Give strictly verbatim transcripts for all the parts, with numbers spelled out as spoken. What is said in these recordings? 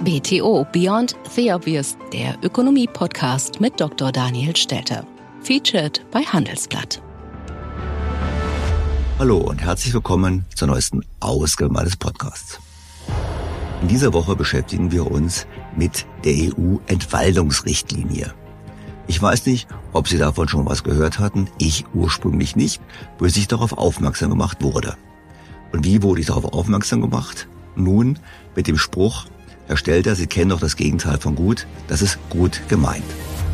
B T O Beyond the Obvious, der Ökonomie-Podcast mit Doktor Daniel Stelter. Featured bei Handelsblatt. Hallo und herzlich willkommen zur neuesten Ausgabe meines Podcasts. In dieser Woche beschäftigen wir uns mit der E U-Entwaldungsrichtlinie. Ich weiß nicht, ob Sie davon schon was gehört hatten. Ich ursprünglich nicht, bis ich darauf aufmerksam gemacht wurde. Und wie wurde ich darauf aufmerksam gemacht? Nun, mit dem Spruch: Herr Stelter, Sie kennen doch das Gegenteil von gut, das ist gut gemeint.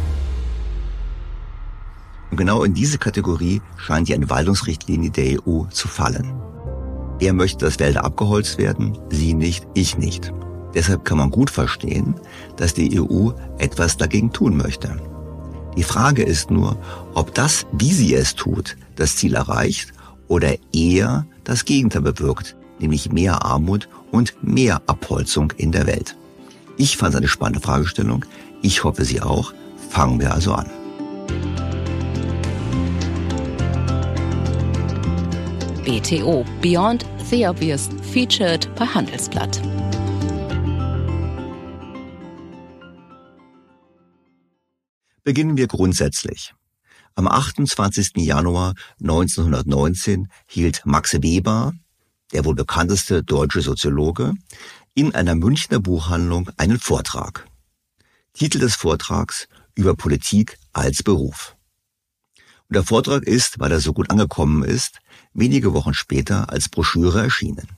Und genau in diese Kategorie scheint die Entwaldungsrichtlinie der E U zu fallen. Er möchte, dass Wälder abgeholzt werden, Sie nicht, ich nicht. Deshalb kann man gut verstehen, dass die E U etwas dagegen tun möchte. Die Frage ist nur, ob das, wie sie es tut, das Ziel erreicht oder eher das Gegenteil bewirkt, nämlich mehr Armut und mehr Abholzung in der Welt. Ich fand es eine spannende Fragestellung. Ich hoffe, Sie auch. Fangen wir also an. B T O Beyond the Obvious, featured bei Handelsblatt. Beginnen wir grundsätzlich. Am achtundzwanzigsten Januar neunzehnhundertneunzehn hielt Max Weber, der wohl bekannteste deutsche Soziologe, in einer Münchner Buchhandlung einen Vortrag. Titel des Vortrags: Über Politik als Beruf. Und der Vortrag ist, weil er so gut angekommen ist, wenige Wochen später als Broschüre erschienen.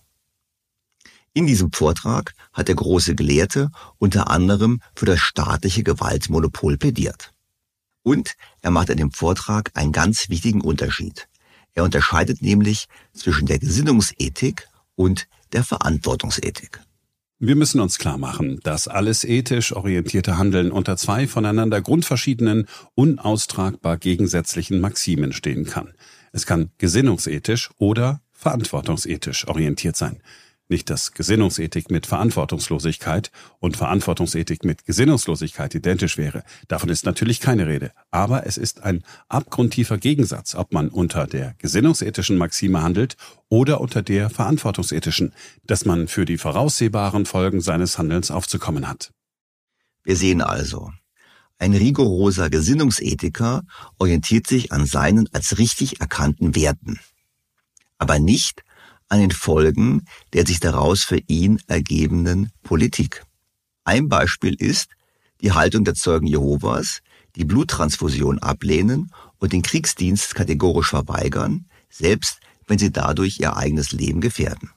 In diesem Vortrag hat der große Gelehrte unter anderem für das staatliche Gewaltmonopol plädiert. Und er macht in dem Vortrag einen ganz wichtigen Unterschied. Er unterscheidet nämlich zwischen der Gesinnungsethik und der Verantwortungsethik. Wir müssen uns klar machen, dass alles ethisch orientierte Handeln unter zwei voneinander grundverschiedenen, unaustragbar gegensätzlichen Maximen stehen kann. Es kann gesinnungsethisch oder verantwortungsethisch orientiert sein. Nicht, dass Gesinnungsethik mit Verantwortungslosigkeit und Verantwortungsethik mit Gesinnungslosigkeit identisch wäre. Davon ist natürlich keine Rede. Aber es ist ein abgrundtiefer Gegensatz, ob man unter der gesinnungsethischen Maxime handelt oder unter der verantwortungsethischen, dass man für die voraussehbaren Folgen seines Handelns aufzukommen hat. Wir sehen also, ein rigoroser Gesinnungsethiker orientiert sich an seinen als richtig erkannten Werten, aber nicht an den Folgen der sich daraus für ihn ergebenden Politik. Ein Beispiel ist die Haltung der Zeugen Jehovas, die Bluttransfusion ablehnen und den Kriegsdienst kategorisch verweigern, selbst wenn sie dadurch ihr eigenes Leben gefährden.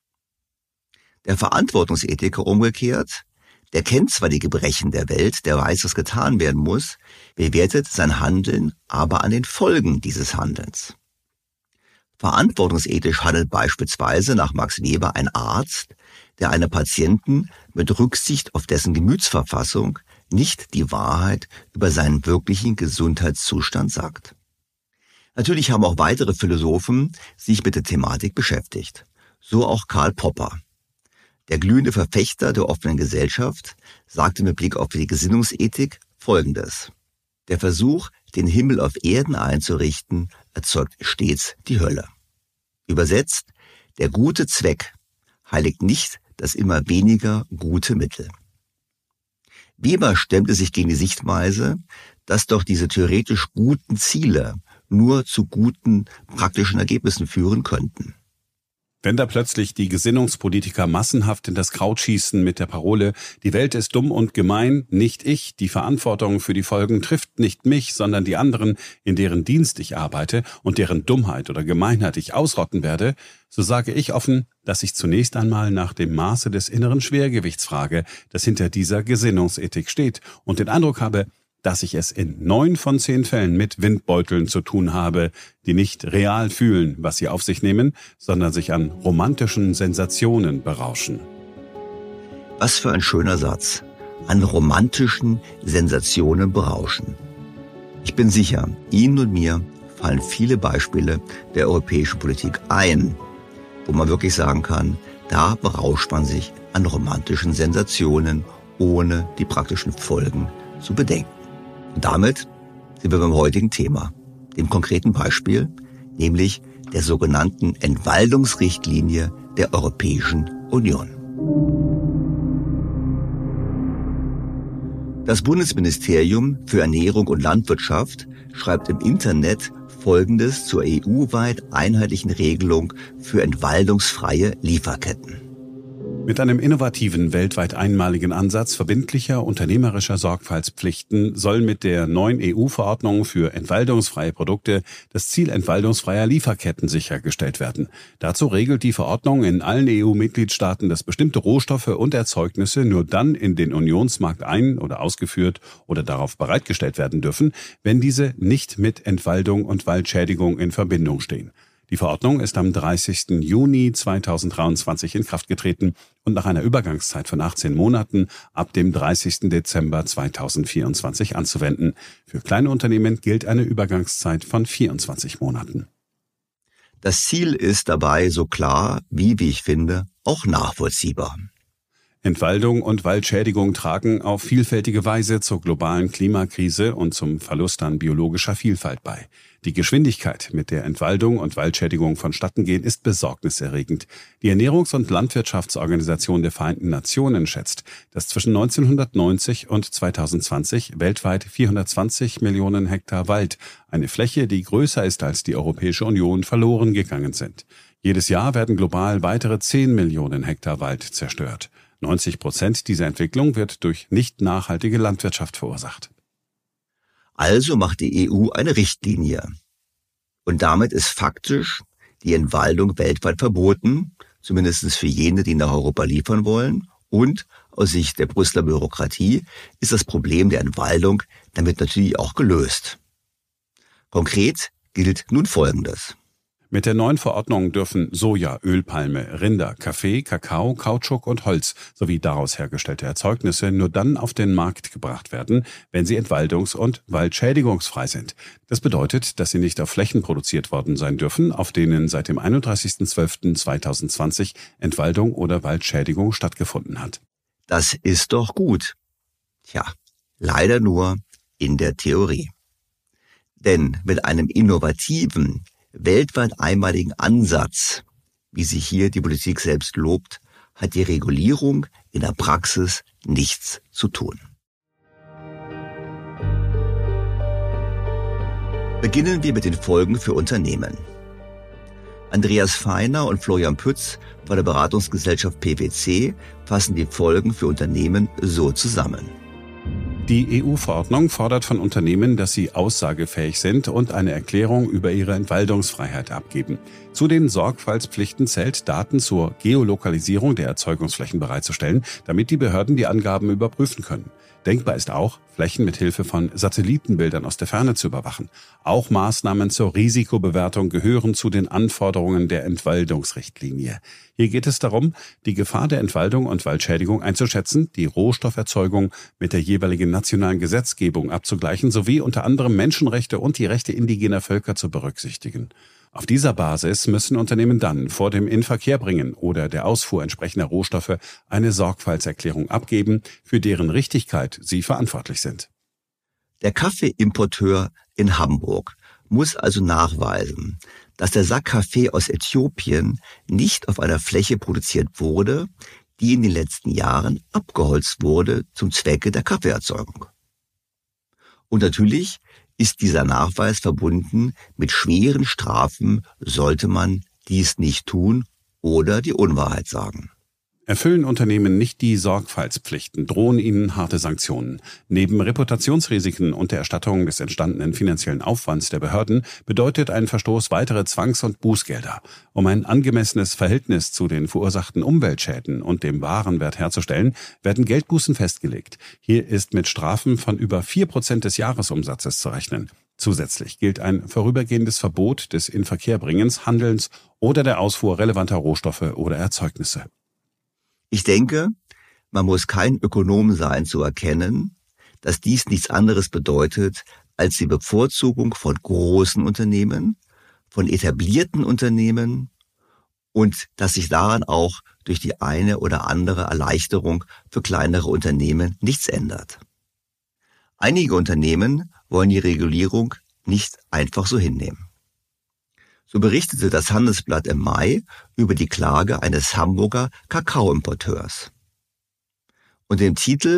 Der Verantwortungsethiker umgekehrt, der kennt zwar die Gebrechen der Welt, der weiß, was getan werden muss, bewertet sein Handeln aber an den Folgen dieses Handelns. Verantwortungsethisch handelt beispielsweise nach Max Weber ein Arzt, der einem Patienten mit Rücksicht auf dessen Gemütsverfassung nicht die Wahrheit über seinen wirklichen Gesundheitszustand sagt. Natürlich haben auch weitere Philosophen sich mit der Thematik beschäftigt. So auch Karl Popper. Der glühende Verfechter der offenen Gesellschaft sagte mit Blick auf die Gesinnungsethik Folgendes: Der Versuch, den Himmel auf Erden einzurichten, erzeugt stets die Hölle. Übersetzt: Der gute Zweck heiligt nicht das immer weniger gute Mittel. Weber stemmte sich gegen die Sichtweise, dass doch diese theoretisch guten Ziele nur zu guten praktischen Ergebnissen führen könnten. Wenn da plötzlich die Gesinnungspolitiker massenhaft in das Kraut schießen mit der Parole, die Welt ist dumm und gemein, nicht ich, die Verantwortung für die Folgen trifft nicht mich, sondern die anderen, in deren Dienst ich arbeite und deren Dummheit oder Gemeinheit ich ausrotten werde, so sage ich offen, dass ich zunächst einmal nach dem Maße des inneren Schwergewichts frage, das hinter dieser Gesinnungsethik steht, und den Eindruck habe, dass ich es in neun von zehn Fällen mit Windbeuteln zu tun habe, die nicht real fühlen, was sie auf sich nehmen, sondern sich an romantischen Sensationen berauschen. Was für ein schöner Satz. An romantischen Sensationen berauschen. Ich bin sicher, Ihnen und mir fallen viele Beispiele der europäischen Politik ein, wo man wirklich sagen kann, da berauscht man sich an romantischen Sensationen, ohne die praktischen Folgen zu bedenken. Und damit sind wir beim heutigen Thema, dem konkreten Beispiel, nämlich der sogenannten Entwaldungsrichtlinie der Europäischen Union. Das Bundesministerium für Ernährung und Landwirtschaft schreibt im Internet Folgendes zur E U-weit einheitlichen Regelung für entwaldungsfreie Lieferketten. Mit einem innovativen, weltweit einmaligen Ansatz verbindlicher unternehmerischer Sorgfaltspflichten soll mit der neuen E U-Verordnung für entwaldungsfreie Produkte das Ziel entwaldungsfreier Lieferketten sichergestellt werden. Dazu regelt die Verordnung in allen E U-Mitgliedstaaten, dass bestimmte Rohstoffe und Erzeugnisse nur dann in den Unionsmarkt ein- oder ausgeführt oder darauf bereitgestellt werden dürfen, wenn diese nicht mit Entwaldung und Waldschädigung in Verbindung stehen. Die Verordnung ist am dreißigsten Juni zweitausenddreiundzwanzig in Kraft getreten und nach einer Übergangszeit von achtzehn Monaten ab dem dreißigsten Dezember zweitausendvierundzwanzig anzuwenden. Für kleine Unternehmen gilt eine Übergangszeit von vierundzwanzig Monaten. Das Ziel ist dabei so klar wie, wie ich finde, auch nachvollziehbar. Entwaldung und Waldschädigung tragen auf vielfältige Weise zur globalen Klimakrise und zum Verlust an biologischer Vielfalt bei. Die Geschwindigkeit, mit der Entwaldung und Waldschädigung vonstatten gehen, ist besorgniserregend. Die Ernährungs- und Landwirtschaftsorganisation der Vereinten Nationen schätzt, dass zwischen neunzehnhundertneunzig und zweitausendzwanzig weltweit vierhundertzwanzig Millionen Hektar Wald, eine Fläche, die größer ist als die Europäische Union, verloren gegangen sind. Jedes Jahr werden global weitere zehn Millionen Hektar Wald zerstört. neunzig Prozent dieser Entwicklung wird durch nicht nachhaltige Landwirtschaft verursacht. Also macht die E U eine Richtlinie. Und damit ist faktisch die Entwaldung weltweit verboten, zumindest für jene, die nach Europa liefern wollen. Und aus Sicht der Brüsseler Bürokratie ist das Problem der Entwaldung damit natürlich auch gelöst. Konkret gilt nun Folgendes. Mit der neuen Verordnung dürfen Soja, Ölpalme, Rinder, Kaffee, Kakao, Kautschuk und Holz sowie daraus hergestellte Erzeugnisse nur dann auf den Markt gebracht werden, wenn sie entwaldungs- und waldschädigungsfrei sind. Das bedeutet, dass sie nicht auf Flächen produziert worden sein dürfen, auf denen seit dem einunddreißigsten zwölften zweitausendzwanzig Entwaldung oder Waldschädigung stattgefunden hat. Das ist doch gut. Tja, leider nur in der Theorie. Denn mit einem innovativen, weltweit einmaligen Ansatz, wie sich hier die Politik selbst lobt, hat die Regulierung in der Praxis nichts zu tun. Beginnen wir mit den Folgen für Unternehmen. Andreas Feiner und Florian Pütz von der Beratungsgesellschaft P W C fassen die Folgen für Unternehmen so zusammen. Die E U-Verordnung fordert von Unternehmen, dass sie aussagefähig sind und eine Erklärung über ihre Entwaldungsfreiheit abgeben. Zu den Sorgfaltspflichten zählt, Daten zur Geolokalisierung der Erzeugungsflächen bereitzustellen, damit die Behörden die Angaben überprüfen können. Denkbar ist auch, Flächen mit Hilfe von Satellitenbildern aus der Ferne zu überwachen. Auch Maßnahmen zur Risikobewertung gehören zu den Anforderungen der Entwaldungsrichtlinie. Hier geht es darum, die Gefahr der Entwaldung und Waldschädigung einzuschätzen, die Rohstofferzeugung mit der jeweiligen nationalen Gesetzgebung abzugleichen sowie unter anderem Menschenrechte und die Rechte indigener Völker zu berücksichtigen. Auf dieser Basis müssen Unternehmen dann vor dem Inverkehrbringen oder der Ausfuhr entsprechender Rohstoffe eine Sorgfaltserklärung abgeben, für deren Richtigkeit sie verantwortlich sind. Der Kaffeeimporteur in Hamburg muss also nachweisen, dass der Sack Kaffee aus Äthiopien nicht auf einer Fläche produziert wurde, die in den letzten Jahren abgeholzt wurde zum Zwecke der Kaffeeerzeugung. Und natürlich ist dieser Nachweis verbunden mit schweren Strafen, sollte man dies nicht tun oder die Unwahrheit sagen. Erfüllen Unternehmen nicht die Sorgfaltspflichten, drohen ihnen harte Sanktionen. Neben Reputationsrisiken und der Erstattung des entstandenen finanziellen Aufwands der Behörden bedeutet ein Verstoß weitere Zwangs- und Bußgelder. Um ein angemessenes Verhältnis zu den verursachten Umweltschäden und dem Warenwert herzustellen, werden Geldbußen festgelegt. Hier ist mit Strafen von über vier Prozent des Jahresumsatzes zu rechnen. Zusätzlich gilt ein vorübergehendes Verbot des Inverkehrbringens, Handelns oder der Ausfuhr relevanter Rohstoffe oder Erzeugnisse. Ich denke, man muss kein Ökonom sein, zu erkennen, dass dies nichts anderes bedeutet als die Bevorzugung von großen Unternehmen, von etablierten Unternehmen und dass sich daran auch durch die eine oder andere Erleichterung für kleinere Unternehmen nichts ändert. Einige Unternehmen wollen die Regulierung nicht einfach so hinnehmen. So berichtete das Handelsblatt im Mai über die Klage eines Hamburger Kakaoimporteurs. Und im Titel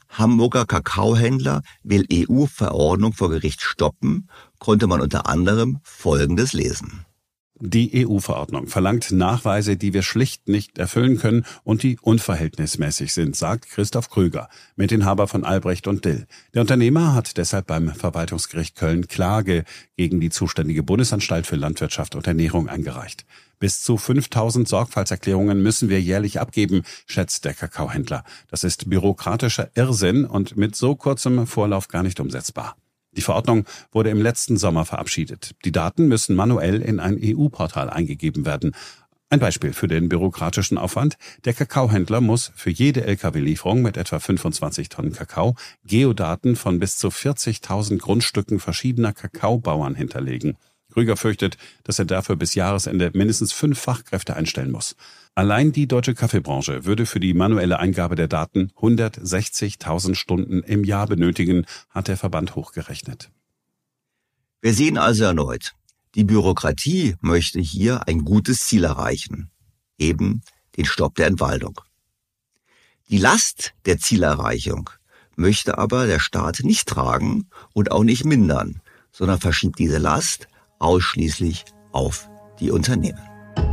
Hamburger Kakaohändler will E U-Verordnung vor Gericht stoppen, konnte man unter anderem Folgendes lesen. Die E U-Verordnung verlangt Nachweise, die wir schlicht nicht erfüllen können und die unverhältnismäßig sind, sagt Christoph Krüger, Mitinhaber von Albrecht und Dill. Der Unternehmer hat deshalb beim Verwaltungsgericht Köln Klage gegen die zuständige Bundesanstalt für Landwirtschaft und Ernährung eingereicht. Bis zu fünftausend Sorgfaltserklärungen müssen wir jährlich abgeben, schätzt der Kakaohändler. Das ist bürokratischer Irrsinn und mit so kurzem Vorlauf gar nicht umsetzbar. Die Verordnung wurde im letzten Sommer verabschiedet. Die Daten müssen manuell in ein E U-Portal eingegeben werden. Ein Beispiel für den bürokratischen Aufwand. Der Kakaohändler muss für jede L K W-Lieferung mit etwa fünfundzwanzig Tonnen Kakao Geodaten von bis zu vierzigtausend Grundstücken verschiedener Kakaobauern hinterlegen. Krüger fürchtet, dass er dafür bis Jahresende mindestens fünf Fachkräfte einstellen muss. Allein die deutsche Kaffeebranche würde für die manuelle Eingabe der Daten hundertsechzigtausend Stunden im Jahr benötigen, hat der Verband hochgerechnet. Wir sehen also erneut, die Bürokratie möchte hier ein gutes Ziel erreichen, eben den Stopp der Entwaldung. Die Last der Zielerreichung möchte aber der Staat nicht tragen und auch nicht mindern, sondern verschiebt diese Last ausschließlich auf die Unternehmen.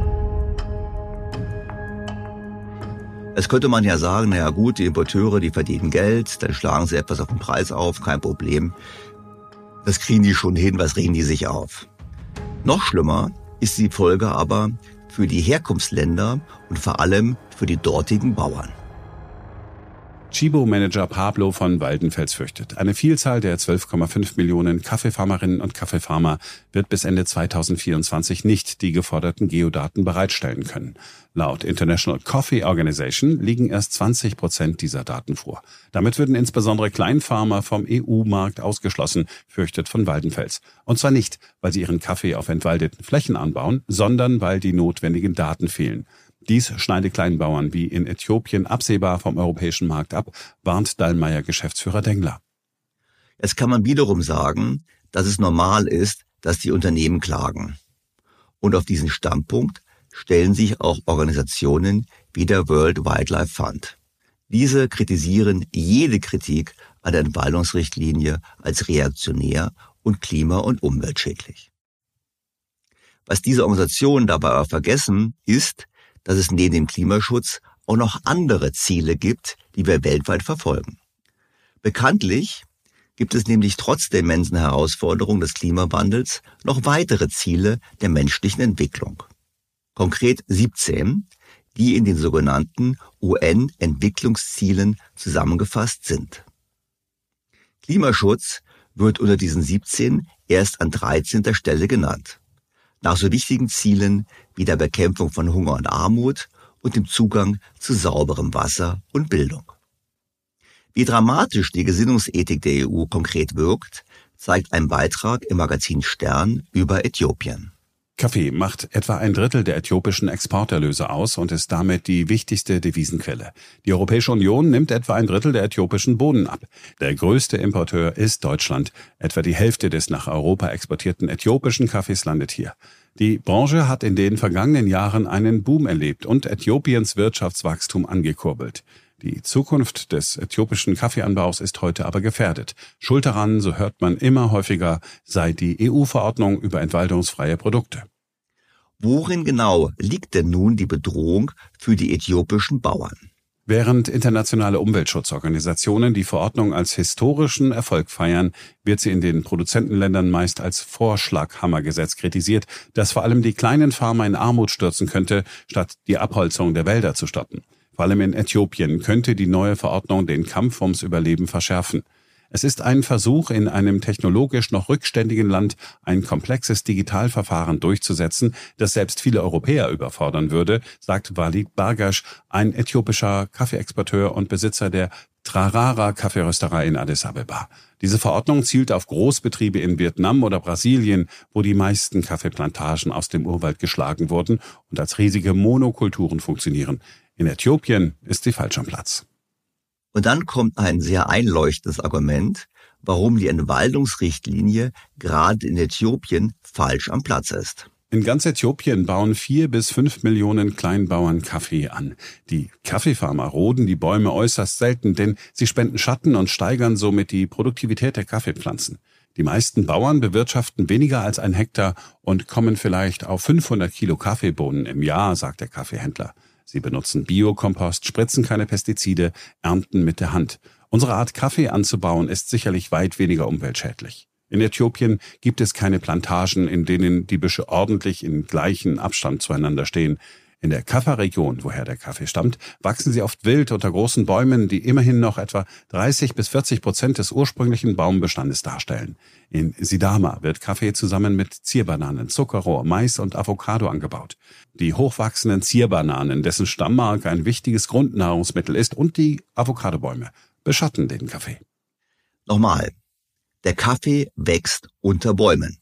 Jetzt könnte man ja sagen, naja gut, die Importeure, die verdienen Geld, dann schlagen sie etwas auf den Preis auf, kein Problem. Das kriegen die schon hin, was regen die sich auf? Noch schlimmer ist die Folge aber für die Herkunftsländer und vor allem für die dortigen Bauern. Chibo-Manager Pablo von Waldenfels fürchtet, eine Vielzahl der zwölf Komma fünf Millionen Kaffeefarmerinnen und Kaffeefarmer wird bis Ende zweitausendvierundzwanzig nicht die geforderten Geodaten bereitstellen können. Laut International Coffee Organization liegen erst zwanzig Prozent dieser Daten vor. Damit würden insbesondere Kleinfarmer vom E U-Markt ausgeschlossen, fürchtet von Waldenfels. Und zwar nicht, weil sie ihren Kaffee auf entwaldeten Flächen anbauen, sondern weil die notwendigen Daten fehlen. Dies schneide Kleinbauern wie in Äthiopien absehbar vom europäischen Markt ab, warnt Dallmayr-Geschäftsführer Dengler. Jetzt kann man wiederum sagen, dass es normal ist, dass die Unternehmen klagen. Und auf diesen Standpunkt stellen sich auch Organisationen wie der World Wildlife Fund. Diese kritisieren jede Kritik an der Entwaldungsrichtlinie als reaktionär und klima- und umweltschädlich. Was diese Organisationen dabei aber vergessen, ist, dass es neben dem Klimaschutz auch noch andere Ziele gibt, die wir weltweit verfolgen. Bekanntlich gibt es nämlich trotz der immensen Herausforderungen des Klimawandels noch weitere Ziele der menschlichen Entwicklung. Konkret siebzehn, die in den sogenannten U N-Entwicklungszielen zusammengefasst sind. Klimaschutz wird unter diesen siebzehn erst an dreizehnter Stelle genannt. Nach so wichtigen Zielen wie der Bekämpfung von Hunger und Armut und dem Zugang zu sauberem Wasser und Bildung. Wie dramatisch die Gesinnungsethik der E U konkret wirkt, zeigt ein Beitrag im Magazin Stern über Äthiopien. Kaffee macht etwa ein Drittel der äthiopischen Exporterlöse aus und ist damit die wichtigste Devisenquelle. Die Europäische Union nimmt etwa ein Drittel der äthiopischen Bohnen ab. Der größte Importeur ist Deutschland. Etwa die Hälfte des nach Europa exportierten äthiopischen Kaffees landet hier. Die Branche hat in den vergangenen Jahren einen Boom erlebt und Äthiopiens Wirtschaftswachstum angekurbelt. Die Zukunft des äthiopischen Kaffeeanbaus ist heute aber gefährdet. Schuld daran, so hört man immer häufiger, sei die E U-Verordnung über entwaldungsfreie Produkte. Worin genau liegt denn nun die Bedrohung für die äthiopischen Bauern? Während internationale Umweltschutzorganisationen die Verordnung als historischen Erfolg feiern, wird sie in den Produzentenländern meist als Vorschlaghammergesetz kritisiert, das vor allem die kleinen Farmer in Armut stürzen könnte, statt die Abholzung der Wälder zu stoppen. Vor allem in Äthiopien könnte die neue Verordnung den Kampf ums Überleben verschärfen. Es ist ein Versuch, in einem technologisch noch rückständigen Land ein komplexes Digitalverfahren durchzusetzen, das selbst viele Europäer überfordern würde, sagt Walid Bargash, ein äthiopischer Kaffeeexporteur und Besitzer der Trarara Kaffeerösterei in Addis Abeba. Diese Verordnung zielt auf Großbetriebe in Vietnam oder Brasilien, wo die meisten Kaffeeplantagen aus dem Urwald geschlagen wurden und als riesige Monokulturen funktionieren. In Äthiopien ist sie falsch am Platz. Und dann kommt ein sehr einleuchtendes Argument, warum die Entwaldungsrichtlinie gerade in Äthiopien falsch am Platz ist. In ganz Äthiopien bauen vier bis fünf Millionen Kleinbauern Kaffee an. Die Kaffeefarmer roden die Bäume äußerst selten, denn sie spenden Schatten und steigern somit die Produktivität der Kaffeepflanzen. Die meisten Bauern bewirtschaften weniger als ein Hektar und kommen vielleicht auf fünfhundert Kilo Kaffeebohnen im Jahr, sagt der Kaffeehändler. Sie benutzen Biokompost, spritzen keine Pestizide, ernten mit der Hand. Unsere Art, Kaffee anzubauen, ist sicherlich weit weniger umweltschädlich. In Äthiopien gibt es keine Plantagen, in denen die Büsche ordentlich in gleichen Abstand zueinander stehen. In der Kaffa-Region, woher der Kaffee stammt, wachsen sie oft wild unter großen Bäumen, die immerhin noch etwa dreißig bis vierzig Prozent des ursprünglichen Baumbestandes darstellen. In Sidama wird Kaffee zusammen mit Zierbananen, Zuckerrohr, Mais und Avocado angebaut. Die hochwachsenden Zierbananen, dessen Stammmark ein wichtiges Grundnahrungsmittel ist, und die Avocadobäume beschatten den Kaffee. Nochmal. Der Kaffee wächst unter Bäumen.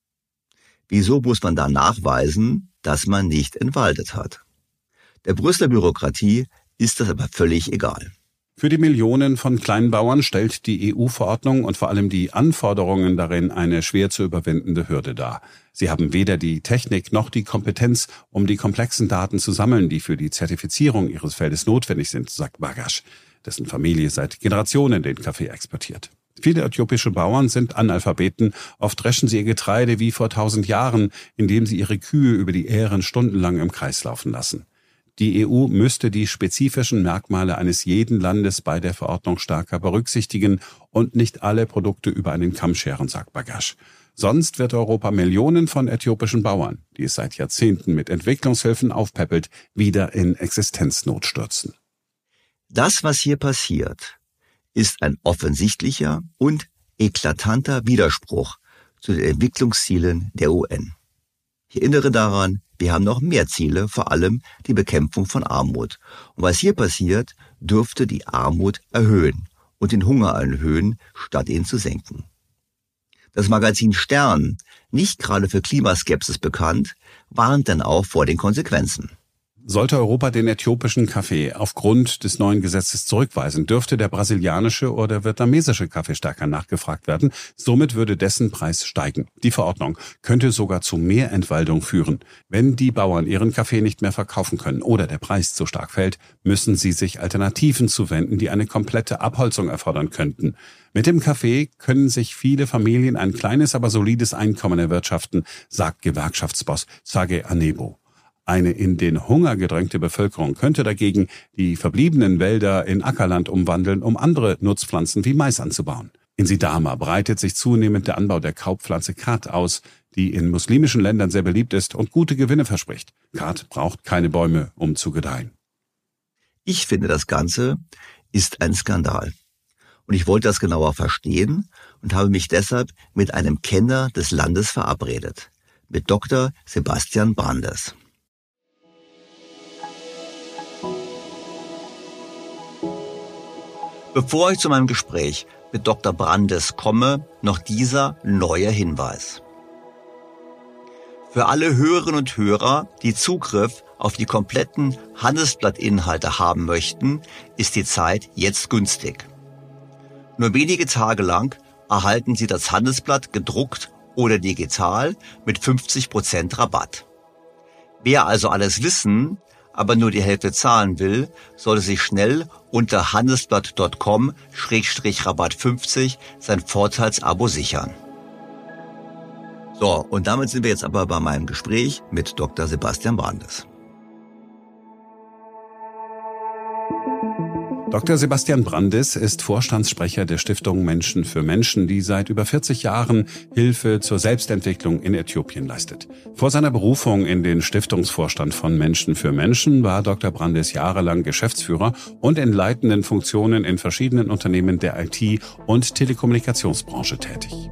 Wieso muss man da nachweisen, dass man nicht entwaldet hat? Der Brüsseler Bürokratie ist das aber völlig egal. Für die Millionen von Kleinbauern stellt die E U-Verordnung und vor allem die Anforderungen darin eine schwer zu überwindende Hürde dar. Sie haben weder die Technik noch die Kompetenz, um die komplexen Daten zu sammeln, die für die Zertifizierung ihres Feldes notwendig sind, sagt Bagasch, dessen Familie seit Generationen den Kaffee exportiert. Viele äthiopische Bauern sind Analphabeten, oft dreschen sie ihr Getreide wie vor tausend Jahren, indem sie ihre Kühe über die Ähren stundenlang im Kreis laufen lassen. Die E U müsste die spezifischen Merkmale eines jeden Landes bei der Verordnung stärker berücksichtigen und nicht alle Produkte über einen Kamm scheren, sagt Bagasch. Sonst wird Europa Millionen von äthiopischen Bauern, die es seit Jahrzehnten mit Entwicklungshilfen aufpäppelt, wieder in Existenznot stürzen. Das, was hier passiert, ist ein offensichtlicher und eklatanter Widerspruch zu den Entwicklungszielen der U N. Ich erinnere daran, wir haben noch mehr Ziele, vor allem die Bekämpfung von Armut. Und was hier passiert, dürfte die Armut erhöhen und den Hunger erhöhen, statt ihn zu senken. Das Magazin Stern, nicht gerade für Klimaskepsis bekannt, warnt dann auch vor den Konsequenzen. Sollte Europa den äthiopischen Kaffee aufgrund des neuen Gesetzes zurückweisen, dürfte der brasilianische oder vietnamesische Kaffee stärker nachgefragt werden. Somit würde dessen Preis steigen. Die Verordnung könnte sogar zu mehr Entwaldung führen. Wenn die Bauern ihren Kaffee nicht mehr verkaufen können oder der Preis zu stark fällt, müssen sie sich Alternativen zuwenden, die eine komplette Abholzung erfordern könnten. Mit dem Kaffee können sich viele Familien ein kleines, aber solides Einkommen erwirtschaften, sagt Gewerkschaftsboss Sage Anebo. Eine in den Hunger gedrängte Bevölkerung könnte dagegen die verbliebenen Wälder in Ackerland umwandeln, um andere Nutzpflanzen wie Mais anzubauen. In Sidama breitet sich zunehmend der Anbau der Kaufpflanze Khat aus, die in muslimischen Ländern sehr beliebt ist und gute Gewinne verspricht. Khat braucht keine Bäume, um zu gedeihen. Ich finde, das Ganze ist ein Skandal. Und ich wollte das genauer verstehen und habe mich deshalb mit einem Kenner des Landes verabredet, mit Doktor Sebastian Brandes. Bevor ich zu meinem Gespräch mit Doktor Brandes komme, noch dieser neue Hinweis. Für alle Hörerinnen und Hörer, die Zugriff auf die kompletten Handelsblatt-Inhalte haben möchten, ist die Zeit jetzt günstig. Nur wenige Tage lang erhalten Sie das Handelsblatt gedruckt oder digital mit fünfzig Prozent Rabatt. Wer also alles wissen, aber nur die Hälfte zahlen will, sollte sich schnell unter handelsblatt punkt com Schrägstrich Rabatt fünfzig sein Vorteilsabo sichern. So, und damit sind wir jetzt aber bei meinem Gespräch mit Doktor Sebastian Brandes. Doktor Sebastian Brandes ist Vorstandssprecher der Stiftung Menschen für Menschen, die seit über vierzig Jahren Hilfe zur Selbstentwicklung in Äthiopien leistet. Vor seiner Berufung in den Stiftungsvorstand von Menschen für Menschen war Doktor Brandes jahrelang Geschäftsführer und in leitenden Funktionen in verschiedenen Unternehmen der I T- und Telekommunikationsbranche tätig.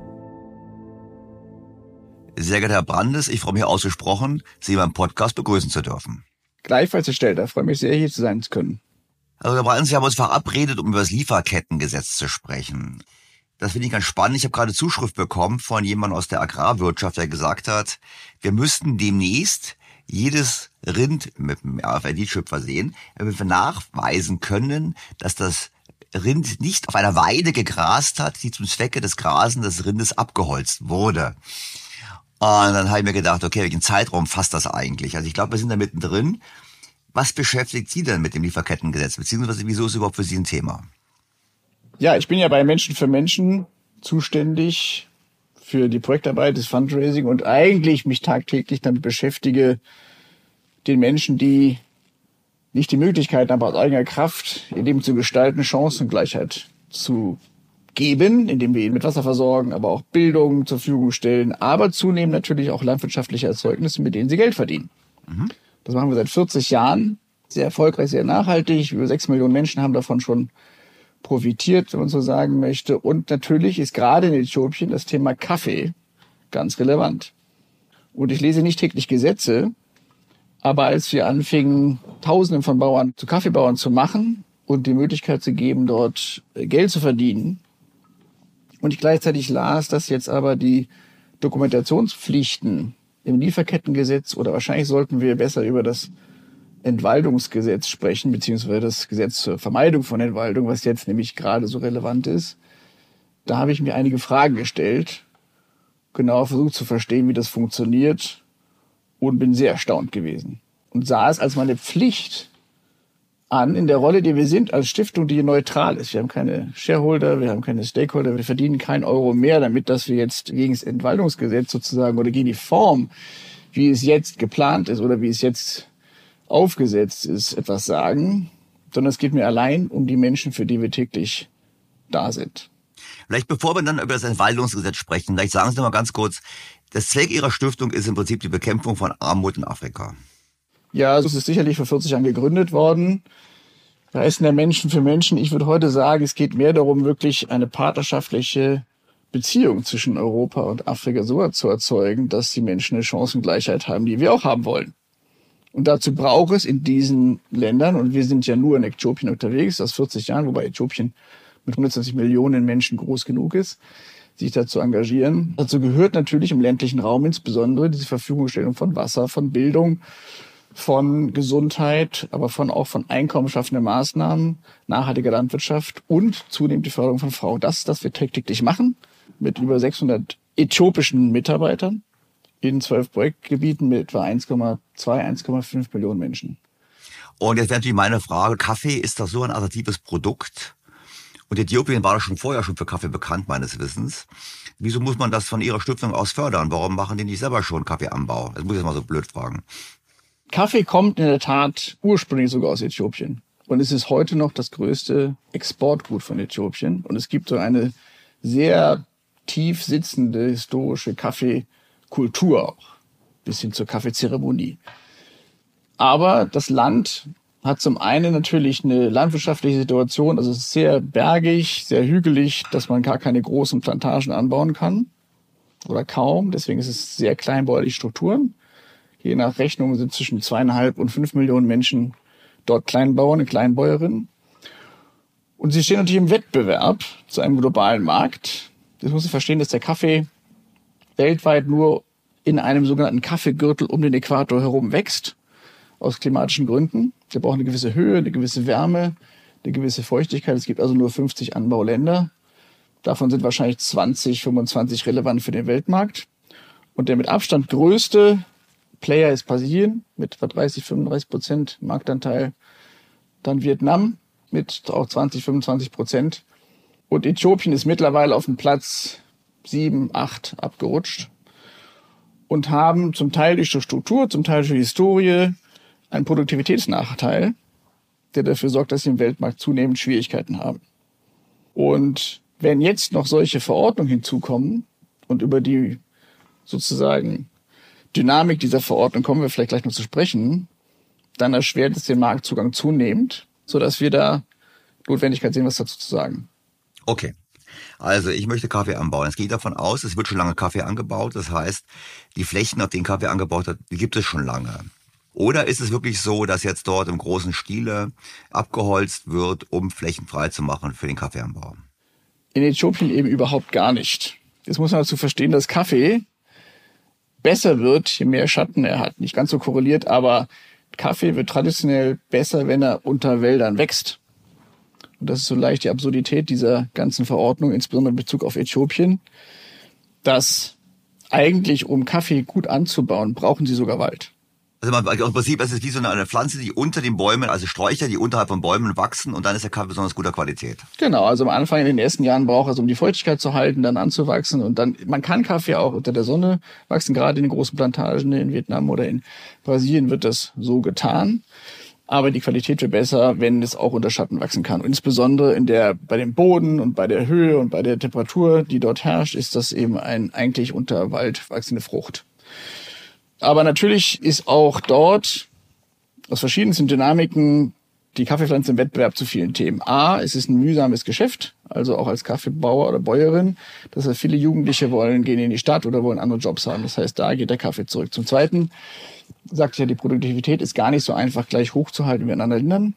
Sehr geehrter Herr Brandes, ich freue mich ausgesprochen, Sie beim Podcast begrüßen zu dürfen. Gleichfalls, Herr Stelter, freue mich sehr, hier zu sein zu können. Also Herr Brandes, wir haben uns verabredet, um über das Lieferkettengesetz zu sprechen. Das finde ich ganz spannend. Ich habe gerade Zuschrift bekommen von jemandem aus der Agrarwirtschaft, der gesagt hat, wir müssten demnächst jedes Rind mit einem R F I D-Chip versehen, damit wir nachweisen können, dass das Rind nicht auf einer Weide gegrast hat, die zum Zwecke des Grasens des Rindes abgeholzt wurde. Und dann habe ich mir gedacht, okay, welchen Zeitraum fasst das eigentlich? Also ich glaube, wir sind da mittendrin. Was beschäftigt Sie denn mit dem Lieferkettengesetz? Beziehungsweise wieso ist es überhaupt für Sie ein Thema? Ja, ich bin ja bei Menschen für Menschen zuständig für die Projektarbeit, das Fundraising und eigentlich mich tagtäglich damit beschäftige, den Menschen, die nicht die Möglichkeiten haben, aus eigener Kraft ihr Leben zu gestalten, Chancengleichheit zu geben, indem wir ihn mit Wasser versorgen, aber auch Bildung zur Verfügung stellen, aber zunehmend natürlich auch landwirtschaftliche Erzeugnisse, mit denen sie Geld verdienen. Mhm. Das machen wir seit vierzig Jahren, sehr erfolgreich, sehr nachhaltig. Über sechs Millionen Menschen haben davon schon profitiert, wenn man so sagen möchte. Und natürlich ist gerade in Äthiopien das Thema Kaffee ganz relevant. Und ich lese nicht täglich Gesetze, aber als wir anfingen, Tausenden von Bauern zu Kaffeebauern zu machen und die Möglichkeit zu geben, dort Geld zu verdienen, und ich gleichzeitig las, dass jetzt aber die Dokumentationspflichten im Lieferkettengesetz oder wahrscheinlich sollten wir besser über das Entwaldungsgesetz sprechen, beziehungsweise das Gesetz zur Vermeidung von Entwaldung, was jetzt nämlich gerade so relevant ist. Da habe ich mir einige Fragen gestellt, genau versucht zu verstehen, wie das funktioniert und bin sehr erstaunt gewesen. Und sah es als meine Pflicht an, in der Rolle, die wir sind, als Stiftung, die neutral ist. Wir haben keine Shareholder, wir haben keine Stakeholder, wir verdienen keinen Euro mehr, damit, dass wir jetzt gegen das Entwaldungsgesetz sozusagen oder gegen die Form, wie es jetzt geplant ist oder wie es jetzt aufgesetzt ist, etwas sagen, sondern es geht mir allein um die Menschen, für die wir täglich da sind. Vielleicht bevor wir dann über das Entwaldungsgesetz sprechen, vielleicht sagen Sie noch mal ganz kurz, das Zweck Ihrer Stiftung ist im Prinzip die Bekämpfung von Armut in Afrika. Ja, es ist sicherlich vor vierzig Jahren gegründet worden. Da ist der Menschen für Menschen. Ich würde heute sagen, es geht mehr darum, wirklich eine partnerschaftliche Beziehung zwischen Europa und Afrika so zu erzeugen, dass die Menschen eine Chancengleichheit haben, die wir auch haben wollen. Und dazu braucht es in diesen Ländern, und wir sind ja nur in Äthiopien unterwegs, aus vierzig Jahren, wobei Äthiopien mit hundertzwanzig Millionen Menschen groß genug ist, sich dazu engagieren. Dazu gehört natürlich im ländlichen Raum insbesondere diese Verfügungstellung von Wasser, von Bildung, von Gesundheit, aber von auch von einkommensschaffenden Maßnahmen, nachhaltiger Landwirtschaft und zunehmend die Förderung von Frauen. Das, das wir täglich machen, mit über sechshundert äthiopischen Mitarbeitern in zwölf Projektgebieten mit etwa eins Komma zwei, eins Komma fünf Millionen Menschen. Und jetzt wäre natürlich meine Frage, Kaffee ist doch so ein attraktives Produkt. Und Äthiopien war doch schon vorher schon für Kaffee bekannt, meines Wissens. Wieso muss man das von Ihrer Stiftung aus fördern? Warum machen die nicht selber schon Kaffeeanbau? Das muss ich jetzt mal so blöd fragen. Kaffee kommt in der Tat ursprünglich sogar aus Äthiopien. Und es ist heute noch das größte Exportgut von Äthiopien. Und es gibt so eine sehr tief sitzende historische Kaffeekultur auch. Bis hin zur Kaffeezeremonie. Aber das Land hat zum einen natürlich eine landwirtschaftliche Situation. Also es ist sehr bergig, sehr hügelig, dass man gar keine großen Plantagen anbauen kann. Oder kaum. Deswegen ist es sehr kleinbäuerliche Strukturen. Je nach Rechnung sind zwischen zweieinhalb und fünf Millionen Menschen dort Kleinbauern und Kleinbäuerinnen. Und sie stehen natürlich im Wettbewerb zu einem globalen Markt. Das muss man verstehen, dass der Kaffee weltweit nur in einem sogenannten Kaffeegürtel um den Äquator herum wächst. Aus klimatischen Gründen. Der braucht eine gewisse Höhe, eine gewisse Wärme, eine gewisse Feuchtigkeit. Es gibt also nur fünfzig Anbauländer. Davon sind wahrscheinlich zwanzig, fünfundzwanzig relevant für den Weltmarkt. Und der mit Abstand größte Player ist Brasilien mit etwa dreißig, fünfunddreißig Prozent Marktanteil. Dann Vietnam mit auch zwanzig, fünfundzwanzig Prozent. Und Äthiopien ist mittlerweile auf den Platz sieben, acht abgerutscht. Und haben zum Teil durch die Struktur, zum Teil durch die Historie einen Produktivitätsnachteil, der dafür sorgt, dass sie im Weltmarkt zunehmend Schwierigkeiten haben. Und wenn jetzt noch solche Verordnungen hinzukommen und über die sozusagen Dynamik dieser Verordnung kommen wir vielleicht gleich noch zu sprechen, dann erschwert es den Marktzugang zunehmend, sodass wir da Notwendigkeit sehen, was dazu zu sagen. Okay. Also ich möchte Kaffee anbauen. Es geht davon aus, es wird schon lange Kaffee angebaut. Das heißt, die Flächen, auf denen Kaffee angebaut wird, die gibt es schon lange. Oder ist es wirklich so, dass jetzt dort im großen Stile abgeholzt wird, um Flächen frei zu machen für den Kaffeeanbau? In Äthiopien eben überhaupt gar nicht. Jetzt muss man dazu verstehen, dass Kaffee besser wird, je mehr Schatten er hat. Nicht ganz so korreliert, aber Kaffee wird traditionell besser, wenn er unter Wäldern wächst. Und das ist so leicht die Absurdität dieser ganzen Verordnung, insbesondere in Bezug auf Äthiopien, dass eigentlich, um Kaffee gut anzubauen, brauchen sie sogar Wald. Also man, im Prinzip ist es wie so eine, eine Pflanze, die unter den Bäumen, also Sträucher, die unterhalb von Bäumen wachsen und dann ist der Kaffee besonders guter Qualität. Genau, also am Anfang in den ersten Jahren braucht es, um die Feuchtigkeit zu halten, dann anzuwachsen und dann, man kann Kaffee auch unter der Sonne wachsen, gerade in den großen Plantagen in Vietnam oder in Brasilien wird das so getan. Aber die Qualität wird besser, wenn es auch unter Schatten wachsen kann. Und insbesondere in der, bei dem Boden und bei der Höhe und bei der Temperatur, die dort herrscht, ist das eben ein eigentlich unter Wald wachsende Frucht. Aber natürlich ist auch dort aus verschiedensten Dynamiken die Kaffeepflanze im Wettbewerb zu vielen Themen. A, es ist ein mühsames Geschäft, also auch als Kaffeebauer oder Bäuerin. Das heißt, viele Jugendliche wollen gehen in die Stadt oder wollen andere Jobs haben. Das heißt, da geht der Kaffee zurück. Zum Zweiten sagt ich ja, die Produktivität ist gar nicht so einfach gleich hochzuhalten wie in anderen Ländern.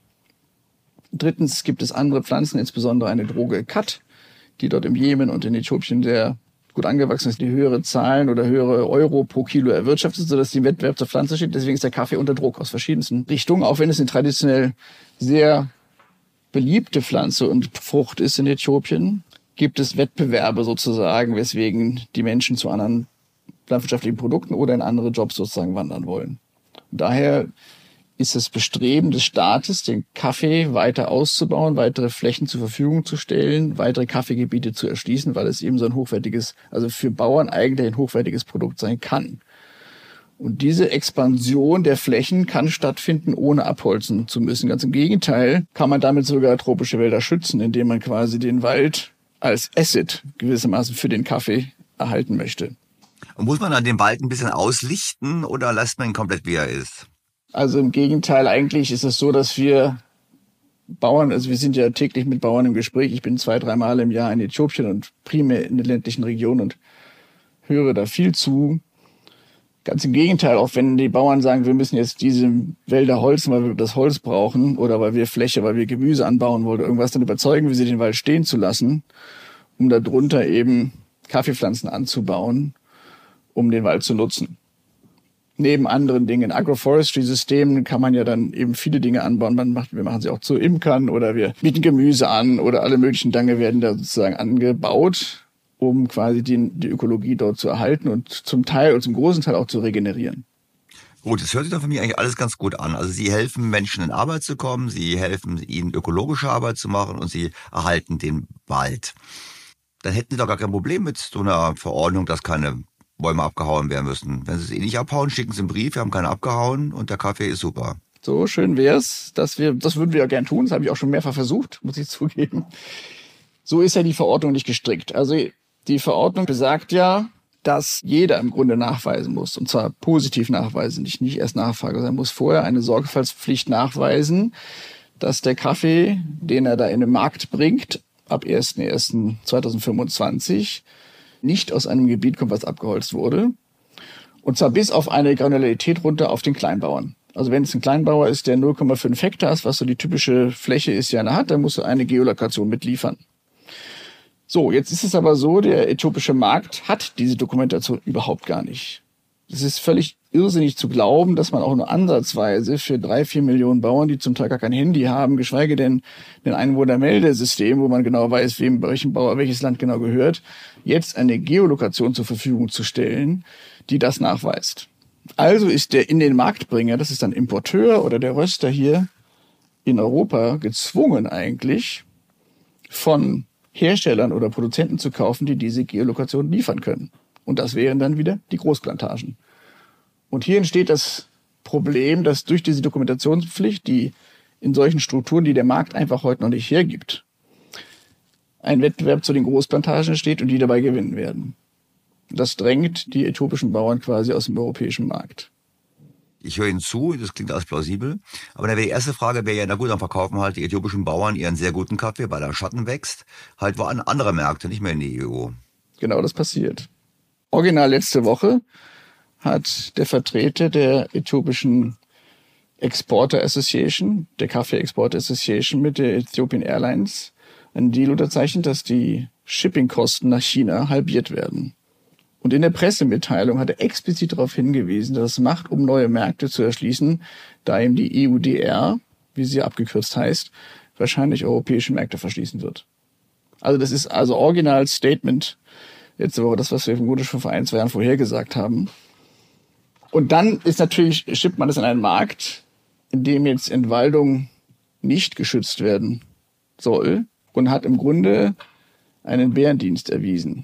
Drittens gibt es andere Pflanzen, insbesondere eine Droge Khat, die dort im Jemen und in Äthiopien sehr gut angewachsen ist, die höhere Zahlen oder höhere Euro pro Kilo erwirtschaftet, sodass die im Wettbewerb zur Pflanze steht. Deswegen ist der Kaffee unter Druck aus verschiedensten Richtungen, auch wenn es eine traditionell sehr beliebte Pflanze und Frucht ist in Äthiopien, gibt es Wettbewerbe sozusagen, weswegen die Menschen zu anderen landwirtschaftlichen Produkten oder in andere Jobs sozusagen wandern wollen. Und daher ist das Bestreben des Staates, den Kaffee weiter auszubauen, weitere Flächen zur Verfügung zu stellen, weitere Kaffeegebiete zu erschließen, weil es eben so ein hochwertiges, also für Bauern eigentlich ein hochwertiges Produkt sein kann. Und diese Expansion der Flächen kann stattfinden, ohne abholzen zu müssen. Ganz im Gegenteil, kann man damit sogar tropische Wälder schützen, indem man quasi den Wald als Asset gewissermaßen für den Kaffee erhalten möchte. Und muss man dann den Wald ein bisschen auslichten oder lässt man ihn komplett, wie er ist? Also im Gegenteil, eigentlich ist es so, dass wir Bauern, also wir sind ja täglich mit Bauern im Gespräch. Ich bin zwei, dreimal im Jahr in Äthiopien und primär in den ländlichen Regionen und höre da viel zu. Ganz im Gegenteil, auch wenn die Bauern sagen, wir müssen jetzt diese Wälder holzen, weil wir das Holz brauchen oder weil wir Fläche, weil wir Gemüse anbauen wollen oder irgendwas, dann überzeugen wir sie, den Wald stehen zu lassen, um darunter eben Kaffeepflanzen anzubauen, um den Wald zu nutzen. Neben anderen Dingen, Agroforestry-Systemen kann man ja dann eben viele Dinge anbauen. Man macht, wir machen sie auch zu Imkern oder wir bieten Gemüse an oder alle möglichen Dinge werden da sozusagen angebaut, um quasi die, die Ökologie dort zu erhalten und zum Teil und zum großen Teil auch zu regenerieren. Gut, das hört sich doch für mich eigentlich alles ganz gut an. Also Sie helfen Menschen in Arbeit zu kommen, Sie helfen ihnen ökologische Arbeit zu machen und Sie erhalten den Wald. Dann hätten Sie doch gar kein Problem mit so einer Verordnung, dass keine Bäume abgehauen werden müssen. Wenn Sie es eh nicht abhauen, schicken Sie einen Brief, wir haben keine abgehauen und der Kaffee ist super. So schön wär's, dass wir, das würden wir ja gern tun, das habe ich auch schon mehrfach versucht, muss ich zugeben. So ist ja die Verordnung nicht gestrickt. Also die Verordnung besagt ja, dass jeder im Grunde nachweisen muss, und zwar positiv nachweisen, nicht, nicht erst nachfragen, sondern er muss vorher eine Sorgfaltspflicht nachweisen, dass der Kaffee, den er da in den Markt bringt, ab erster erster zweitausendfünfundzwanzig nicht aus einem Gebiet kommt, was abgeholzt wurde. Und zwar bis auf eine Granularität runter auf den Kleinbauern. Also wenn es ein Kleinbauer ist, der null Komma fünf Hektar, was so die typische Fläche ist, die er hat, dann muss er eine Geolokation mitliefern. So, jetzt ist es aber so, der äthiopische Markt hat diese Dokumentation überhaupt gar nicht. Es ist völlig irrsinnig zu glauben, dass man auch nur ansatzweise für drei, vier Millionen Bauern, die zum Teil gar kein Handy haben, geschweige denn ein Einwohnermeldesystem, wo man genau weiß, wem welchem Bauer welches Land genau gehört, jetzt eine Geolokation zur Verfügung zu stellen, die das nachweist. Also ist der in den Marktbringer, das ist dann Importeur oder der Röster hier in Europa, gezwungen eigentlich von Herstellern oder Produzenten zu kaufen, die diese Geolokation liefern können. Und das wären dann wieder die Großplantagen. Und hier entsteht das Problem, dass durch diese Dokumentationspflicht, die in solchen Strukturen, die der Markt einfach heute noch nicht hergibt, ein Wettbewerb zu den Großplantagen entsteht und die dabei gewinnen werden. Das drängt die äthiopischen Bauern quasi aus dem europäischen Markt. Ich höre Ihnen zu, das klingt alles plausibel. Aber dann wäre die erste Frage, wäre ja, na gut, dann verkaufen halt die äthiopischen Bauern ihren sehr guten Kaffee, weil er Schatten wächst, halt wo an andere Märkte, nicht mehr in die E U. Genau, das passiert. Original letzte Woche hat der Vertreter der äthiopischen Exporter Association, der Kaffee Exporter Association mit der Ethiopian Airlines einen Deal unterzeichnet, dass die Shippingkosten nach China halbiert werden. Und in der Pressemitteilung hat er explizit darauf hingewiesen, dass es macht, um neue Märkte zu erschließen, da ihm die E U D R, wie sie abgekürzt heißt, wahrscheinlich europäische Märkte verschließen wird. Also das ist also Original Statement letzte Woche das, was wir vermutlich schon vor ein, zwei Jahren vorhergesagt haben. Und dann ist natürlich, schippt man das in einen Markt, in dem jetzt Entwaldung nicht geschützt werden soll und hat im Grunde einen Bärendienst erwiesen.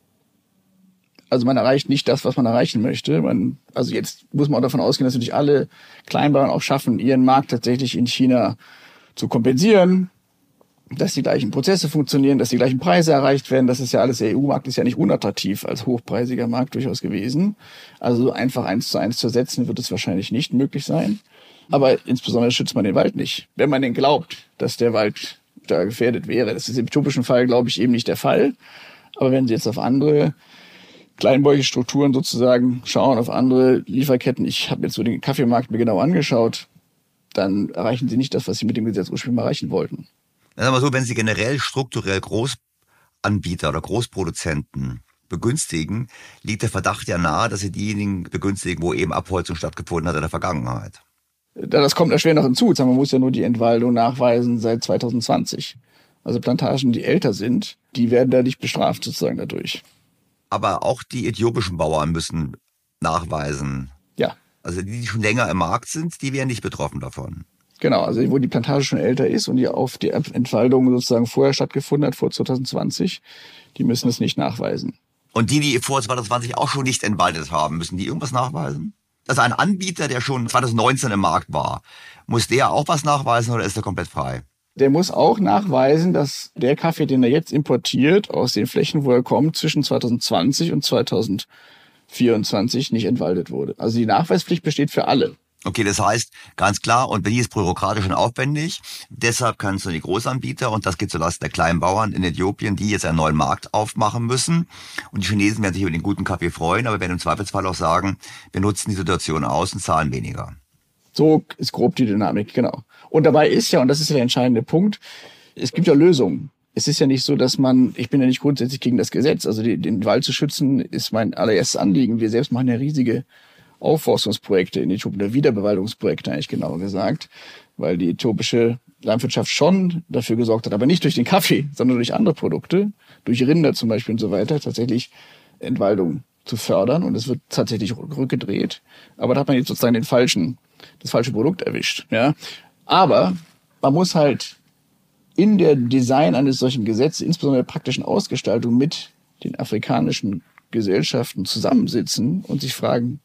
Also man erreicht nicht das, was man erreichen möchte. Man, also jetzt muss man auch davon ausgehen, dass natürlich alle Kleinbauern auch schaffen, ihren Markt tatsächlich in China zu kompensieren, dass die gleichen Prozesse funktionieren, dass die gleichen Preise erreicht werden. Das ist ja alles, der E U-Markt ist ja nicht unattraktiv als hochpreisiger Markt durchaus gewesen. Also einfach eins zu eins zu ersetzen, wird es wahrscheinlich nicht möglich sein. Aber insbesondere schützt man den Wald nicht. Wenn man denn glaubt, dass der Wald da gefährdet wäre. Das ist im äthiopischen Fall, glaube ich, eben nicht der Fall. Aber wenn Sie jetzt auf andere kleinbäuerliche Strukturen sozusagen schauen, auf andere Lieferketten, ich habe jetzt so den Kaffeemarkt mir genau angeschaut, dann erreichen Sie nicht das, was Sie mit dem Gesetz ursprünglich mal erreichen wollten. Sagen wir mal so, wenn Sie generell strukturell Großanbieter oder Großproduzenten begünstigen, liegt der Verdacht ja nahe, dass Sie diejenigen begünstigen, wo eben Abholzung stattgefunden hat in der Vergangenheit. Das kommt erschwerend noch hinzu. Man muss ja nur die Entwaldung nachweisen seit zwanzig zwanzig. Also Plantagen, die älter sind, die werden da nicht bestraft sozusagen dadurch. Aber auch die äthiopischen Bauern müssen nachweisen. Ja. Also die, die schon länger im Markt sind, die wären nicht betroffen davon. Genau, also wo die Plantage schon älter ist und die auf die Entwaldung sozusagen vorher stattgefunden hat, vor zwanzig zwanzig, die müssen es nicht nachweisen. Und die, die vor zwanzig zwanzig auch schon nicht entwaldet haben, müssen die irgendwas nachweisen? Also ein Anbieter, der schon zwanzig neunzehn im Markt war, muss der auch was nachweisen oder ist er komplett frei? Der muss auch nachweisen, dass der Kaffee, den er jetzt importiert, aus den Flächen, wo er kommt, zwischen zwanzig zwanzig und zwanzig vierundzwanzig nicht entwaldet wurde. Also die Nachweispflicht besteht für alle. Okay, das heißt, ganz klar, und die ist bürokratisch und aufwendig, deshalb kannst du die Großanbieter, und das geht zulasten der kleinen Bauern in Äthiopien, die jetzt einen neuen Markt aufmachen müssen. Und die Chinesen werden sich über den guten Kaffee freuen, aber werden im Zweifelsfall auch sagen, wir nutzen die Situation aus und zahlen weniger. So ist grob die Dynamik, genau. Und dabei ist ja, und das ist ja der entscheidende Punkt, es gibt ja Lösungen. Es ist ja nicht so, dass man, ich bin ja nicht grundsätzlich gegen das Gesetz, also die, den Wald zu schützen, ist mein allererstes Anliegen. Wir selbst machen ja riesige Aufforstungsprojekte in Äthiopien, oder Wiederbewaldungsprojekte eigentlich genauer gesagt, weil die äthiopische Landwirtschaft schon dafür gesorgt hat, aber nicht durch den Kaffee, sondern durch andere Produkte, durch Rinder zum Beispiel und so weiter, tatsächlich Entwaldung zu fördern, und es wird tatsächlich rückgedreht. Aber da hat man jetzt sozusagen den falschen, das falsche Produkt erwischt. Ja. Aber man muss halt in der Design eines solchen Gesetzes, insbesondere der praktischen Ausgestaltung, mit den afrikanischen Gesellschaften zusammensitzen und sich fragen,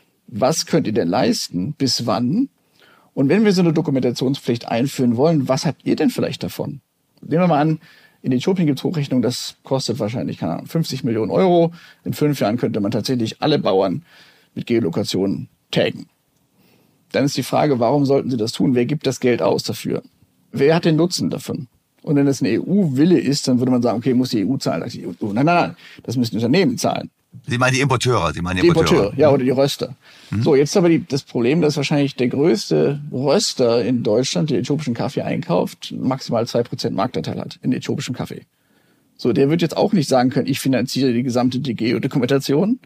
was könnt ihr denn leisten, bis wann? Und wenn wir so eine Dokumentationspflicht einführen wollen, was habt ihr denn vielleicht davon? Nehmen wir mal an, in Äthiopien gibt es Hochrechnungen, das kostet wahrscheinlich, keine Ahnung, fünfzig Millionen Euro. In fünf Jahren könnte man tatsächlich alle Bauern mit Geolokationen taggen. Dann ist die Frage, warum sollten sie das tun? Wer gibt das Geld aus dafür? Wer hat den Nutzen davon? Und wenn das ein E U-Wille ist, dann würde man sagen, okay, muss die E U zahlen. Die E U. Nein, nein, nein, das müssen die Unternehmen zahlen. Sie meinen die Importeure, Sie meinen die Die Importeure. Importeure, ja, oder die Röster. Mhm. So, jetzt aber die, das Problem, dass wahrscheinlich der größte Röster in Deutschland, der äthiopischen Kaffee einkauft, maximal zwei Prozent Marktanteil hat in äthiopischem Kaffee. So, der wird jetzt auch nicht sagen können, ich finanziere die gesamte D G-Dokumentation.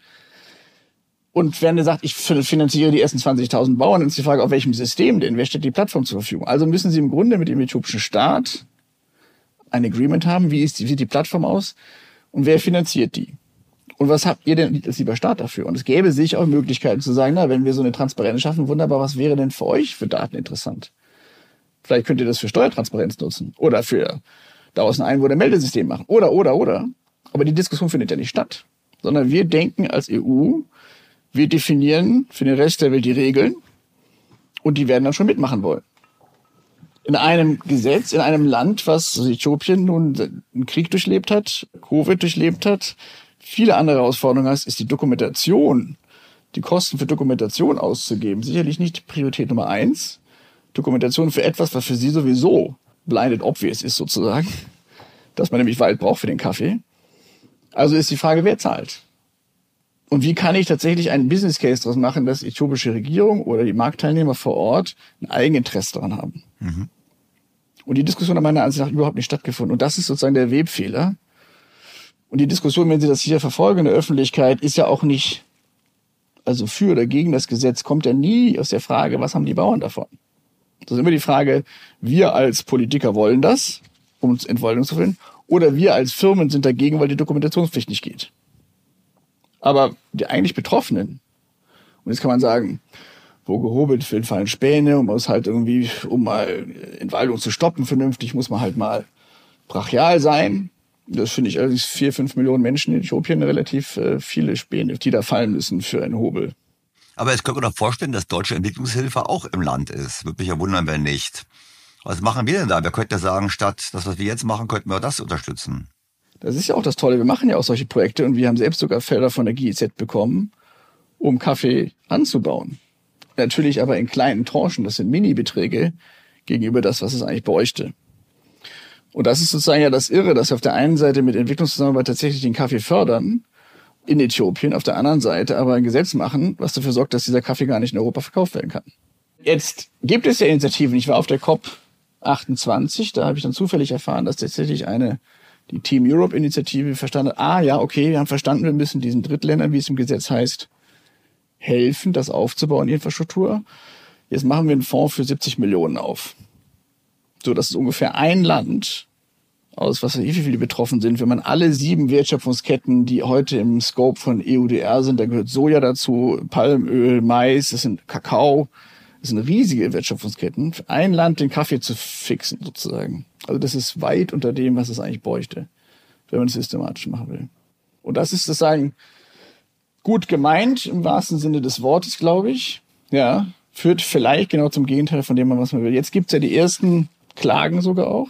Und wenn er sagt, ich finanziere die ersten zwanzigtausend Bauern, dann ist die Frage, auf welchem System denn? Wer stellt die Plattform zur Verfügung? Also müssen Sie im Grunde mit dem äthiopischen Staat ein Agreement haben. Wie, ist die, wie sieht die Plattform aus? Und wer finanziert die? Und was habt ihr denn als lieber Staat dafür? Und es gäbe sich auch Möglichkeiten zu sagen, na, wenn wir so eine Transparenz schaffen, wunderbar, was wäre denn für euch für Daten interessant? Vielleicht könnt ihr das für Steuertransparenz nutzen oder für daraus ein Einwohnermeldesystem machen oder, oder, oder. Aber die Diskussion findet ja nicht statt, sondern wir denken als E U, wir definieren für den Rest der Welt die Regeln und die werden dann schon mitmachen wollen. In einem Gesetz, in einem Land, was Äthiopien nun einen Krieg durchlebt hat, Covid durchlebt hat, viele andere Herausforderungen hast, ist die Dokumentation, die Kosten für Dokumentation auszugeben, sicherlich nicht Priorität Nummer eins. Dokumentation für etwas, was für Sie sowieso blinded obvious ist sozusagen, dass man nämlich Wald braucht für den Kaffee. Also ist die Frage, wer zahlt? Und wie kann ich tatsächlich einen Business Case daraus machen, dass die äthiopische Regierung oder die Marktteilnehmer vor Ort ein Eigeninteresse daran haben? Mhm. Und die Diskussion hat meiner Ansicht nach überhaupt nicht stattgefunden. Und das ist sozusagen der Webfehler. Und die Diskussion, wenn Sie das hier verfolgen in der Öffentlichkeit, ist ja auch nicht, also für oder gegen das Gesetz, kommt ja nie aus der Frage, was haben die Bauern davon? Das ist immer die Frage, wir als Politiker wollen das, um uns Entwaldung zu finden, oder wir als Firmen sind dagegen, weil die Dokumentationspflicht nicht geht. Aber die eigentlich Betroffenen, und jetzt kann man sagen, wo gehobelt wird, fallen Späne, und man muss halt irgendwie, um mal Entwaldung zu stoppen vernünftig, muss man halt mal brachial sein. Das finde ich allerdings vier, fünf Millionen Menschen in Äthiopien relativ äh, viele Späne, die da fallen müssen für einen Hobel. Aber jetzt können wir doch vorstellen, dass deutsche Entwicklungshilfe auch im Land ist. Würde mich ja wundern, wenn nicht. Was machen wir denn da? Wir könnten ja sagen, statt das, was wir jetzt machen, könnten wir das unterstützen. Das ist ja auch das Tolle. Wir machen ja auch solche Projekte und wir haben selbst sogar Felder von der G I Z bekommen, um Kaffee anzubauen. Natürlich aber in kleinen Tranchen. Das sind Mini-Beträge gegenüber das, was es eigentlich bräuchte. Und das ist sozusagen ja das Irre, dass wir auf der einen Seite mit Entwicklungszusammenarbeit tatsächlich den Kaffee fördern in Äthiopien, auf der anderen Seite aber ein Gesetz machen, was dafür sorgt, dass dieser Kaffee gar nicht in Europa verkauft werden kann. Jetzt gibt es ja Initiativen. Ich war auf der COP achtundzwanzig, da habe ich dann zufällig erfahren, dass tatsächlich eine, die Team Europe Initiative verstanden hat, ah ja, okay, wir haben verstanden, wir müssen diesen Drittländern, wie es im Gesetz heißt, helfen, das aufzubauen, die Infrastruktur. Jetzt machen wir einen Fonds für siebzig Millionen auf. So, das ist ungefähr ein Land, aus was weiß ich, wie viele betroffen sind. Wenn man alle sieben Wertschöpfungsketten, die heute im Scope von E U D R sind, da gehört Soja dazu, Palmöl, Mais, das sind Kakao, das sind riesige Wertschöpfungsketten, für ein Land den Kaffee zu fixen sozusagen. Also das ist weit unter dem, was es eigentlich bräuchte, wenn man es systematisch machen will. Und das ist sozusagen gut gemeint im wahrsten Sinne des Wortes, glaube ich. Ja, führt vielleicht genau zum Gegenteil von dem, was man will. Jetzt gibt's ja die ersten Klagen sogar auch.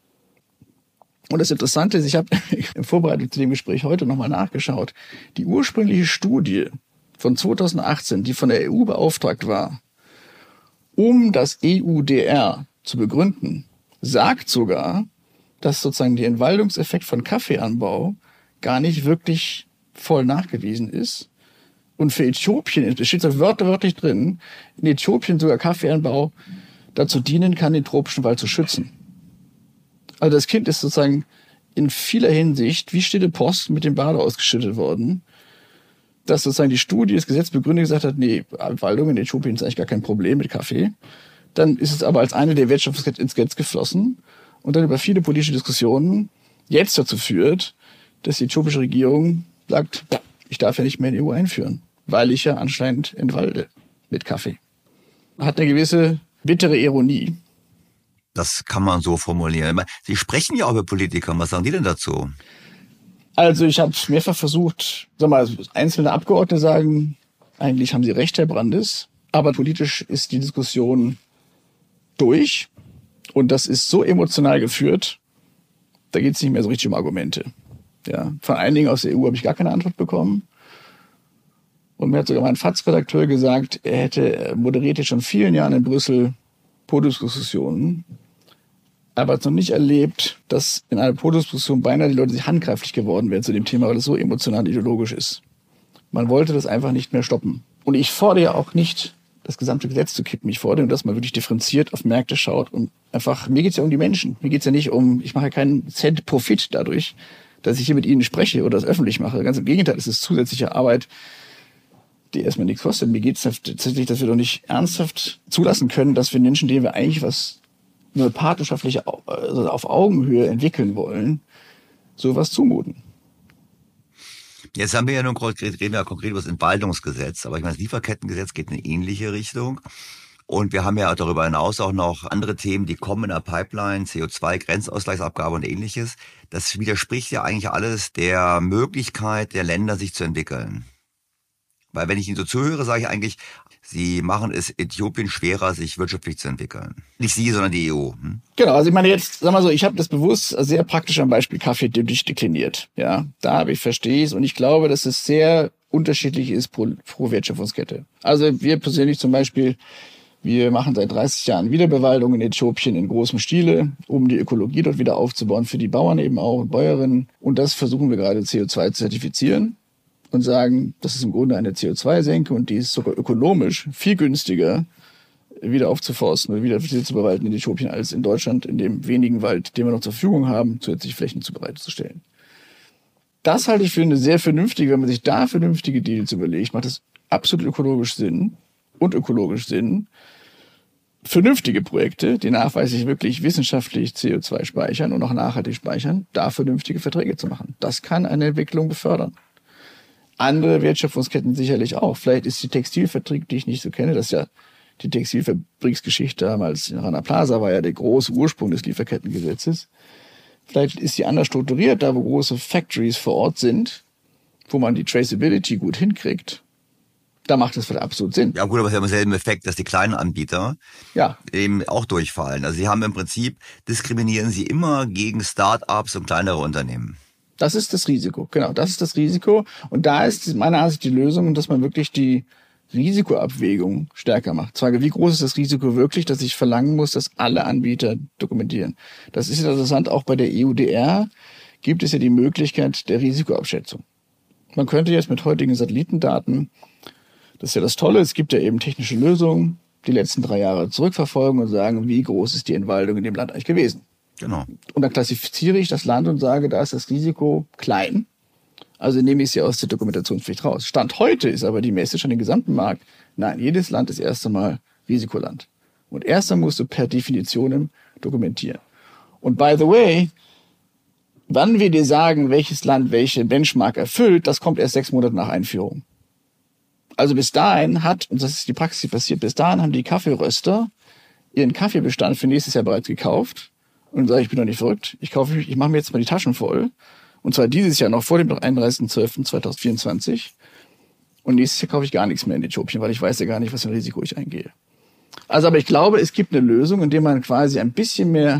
Und das Interessante ist, ich habe in Vorbereitung zu dem Gespräch heute nochmal nachgeschaut. Die ursprüngliche Studie von zweitausendachtzehn, die von der E U beauftragt war, um das E U D R zu begründen, sagt sogar, dass sozusagen der Entwaldungseffekt von Kaffeeanbau gar nicht wirklich voll nachgewiesen ist. Und für Äthiopien, es steht so wörtlich drin, in Äthiopien sogar Kaffeeanbau dazu dienen kann, den tropischen Wald zu schützen. Also das Kind ist sozusagen in vieler Hinsicht wie stille Post mit dem Bade ausgeschüttet worden, dass sozusagen die Studie, das Gesetz begründet gesagt hat, nee, Waldung in Äthiopien ist eigentlich gar kein Problem mit Kaffee. Dann ist es aber als eine der Wertschöpfungsketten ins Gesetz geflossen und dann über viele politische Diskussionen jetzt dazu führt, dass die äthiopische Regierung sagt, ich darf ja nicht mehr in die E U einführen, weil ich ja anscheinend entwalde mit Kaffee. Hat eine gewisse bittere Ironie. Das kann man so formulieren. Sie sprechen ja auch über Politiker. Was sagen die denn dazu? Also ich habe mehrfach versucht, sag mal, einzelne Abgeordnete sagen, eigentlich haben sie recht, Herr Brandes, aber politisch ist die Diskussion durch und das ist so emotional geführt, da geht es nicht mehr so richtig um Argumente. Ja, vor allen Dingen aus der E U habe ich gar keine Antwort bekommen. Und mir hat sogar mein F A Z Redakteur gesagt, er hätte moderiert jetzt schon vielen Jahren in Brüssel Podiumsdiskussionen, aber hat noch nicht erlebt, dass in einer Podiumsdiskussion beinahe die Leute sich handgreiflich geworden wären zu dem Thema, weil es so emotional ideologisch ist. Man wollte das einfach nicht mehr stoppen. Und ich fordere ja auch nicht, das gesamte Gesetz zu kippen. Ich fordere, dass man wirklich differenziert auf Märkte schaut und einfach, mir geht's ja um die Menschen. Mir geht's ja nicht um, ich mache ja keinen Cent Profit dadurch, dass ich hier mit ihnen spreche oder das öffentlich mache. Ganz im Gegenteil, es ist zusätzliche Arbeit, die erstmal nichts kostet. Mir geht es tatsächlich, dass wir doch nicht ernsthaft zulassen können, dass wir Menschen, denen wir eigentlich was nur partnerschaftlich also auf Augenhöhe entwickeln wollen, sowas zumuten. Jetzt haben wir ja nun reden wir ja konkret über das Entwaldungsgesetz, aber ich meine, das Lieferkettengesetz geht in eine ähnliche Richtung. Und wir haben ja darüber hinaus auch noch andere Themen, die kommen in der Pipeline, C O zwei Grenzausgleichsabgabe und ähnliches. Das widerspricht ja eigentlich alles der Möglichkeit der Länder, sich zu entwickeln. Weil wenn ich Ihnen so zuhöre, sage ich eigentlich, Sie machen es Äthiopien schwerer, sich wirtschaftlich zu entwickeln. Nicht Sie, sondern die E U. Hm? Genau, also ich meine jetzt, sag mal so, ich habe das bewusst sehr praktisch am Beispiel Kaffee dekliniert. Ja, da habe ich verstehe es und ich glaube, dass es sehr unterschiedlich ist pro, pro Wertschöpfungskette. Also wir persönlich zum Beispiel, wir machen seit dreißig Jahren Wiederbewaldung in Äthiopien in großem Stile, um die Ökologie dort wieder aufzubauen, für die Bauern eben auch und Bäuerinnen. Und das versuchen wir gerade C O zwei zu zertifizieren. Und sagen, das ist im Grunde eine C O zwei Senke und die ist sogar ökonomisch viel günstiger, wieder aufzuforsten oder wieder zu bewalden in Äthiopien als in Deutschland, in dem wenigen Wald, den wir noch zur Verfügung haben, zusätzlich Flächen zu bereitzustellen. Das halte ich für eine sehr vernünftige, wenn man sich da vernünftige Deals überlegt, macht das absolut ökologisch Sinn und ökologisch Sinn, vernünftige Projekte, die nachweislich wirklich wissenschaftlich C O zwei speichern und auch nachhaltig speichern, da vernünftige Verträge zu machen. Das kann eine Entwicklung befördern. andere Wertschöpfungsketten sicherlich auch. Vielleicht ist die Textilfabrik, die ich nicht so kenne, das ist ja die Textilfabriksgeschichte damals in Rana Plaza, war ja der große Ursprung des Lieferkettengesetzes. Vielleicht ist die anders strukturiert, da wo große Factories vor Ort sind, wo man die Traceability gut hinkriegt. Da macht das absolut Sinn. Ja gut, aber es ist ja im selben Effekt, dass die kleinen Anbieter ja. eben auch durchfallen. Also sie haben im Prinzip, diskriminieren sie immer gegen Start-ups und kleinere Unternehmen. Das ist das Risiko, genau, das ist das Risiko. Und da ist meiner Ansicht die Lösung, dass man wirklich die Risikoabwägung stärker macht. Frage, wie groß ist das Risiko wirklich, dass ich verlangen muss, dass alle Anbieter dokumentieren? Das ist interessant, auch bei der E U D R gibt es ja die Möglichkeit der Risikoabschätzung. Man könnte jetzt mit heutigen Satellitendaten, das ist ja das Tolle, es gibt ja eben technische Lösungen, die letzten drei Jahre zurückverfolgen und sagen, wie groß ist die Entwaldung in dem Land eigentlich gewesen. Genau. Und dann klassifiziere ich das Land und sage, da ist das Risiko klein. Also nehme ich sie aus der Dokumentationspflicht raus. Stand heute ist aber die Message an den gesamten Markt, nein, jedes Land ist erst einmal Risikoland. Und erst einmal musst du per Definition dokumentieren. Und by the way, wann wir dir sagen, welches Land welche Benchmark erfüllt, das kommt erst sechs Monate nach Einführung. Also bis dahin hat, und das ist die Praxis, die passiert, bis dahin haben die Kaffeeröster ihren Kaffeebestand für nächstes Jahr bereits gekauft und sagen, ich bin doch nicht verrückt, ich kaufe, ich mache mir jetzt mal die Taschen voll. Und zwar dieses Jahr noch vor dem einunddreißigsten zwölften zweitausendvierundzwanzig. Und nächstes Jahr kaufe ich gar nichts mehr in Äthiopien, weil ich weiß ja gar nicht, was für ein Risiko ich eingehe. Also, aber ich glaube, es gibt eine Lösung, indem man quasi ein bisschen mehr,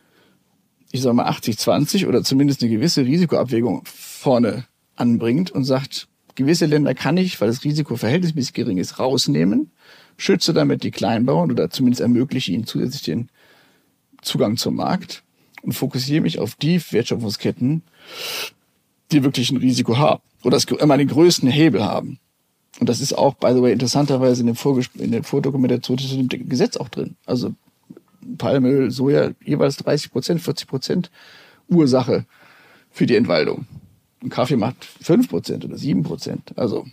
ich sage mal achtzig zwanzig oder zumindest eine gewisse Risikoabwägung vorne anbringt und sagt, gewisse Länder kann ich, weil das Risiko verhältnismäßig gering ist, rausnehmen, schütze damit die Kleinbauern oder zumindest ermögliche ihnen zusätzlich den Zugang zum Markt und fokussiere mich auf die Wertschöpfungsketten, die wirklich ein Risiko haben oder immer den größten Hebel haben. Und das ist auch, by the way, interessanterweise in, dem Vorges- in der Vordokumentation zu dem Gesetz auch drin. Also Palmöl, Soja, jeweils dreißig Prozent, vierzig Prozent Ursache für die Entwaldung. Und Kaffee macht fünf Prozent oder sieben Prozent. Also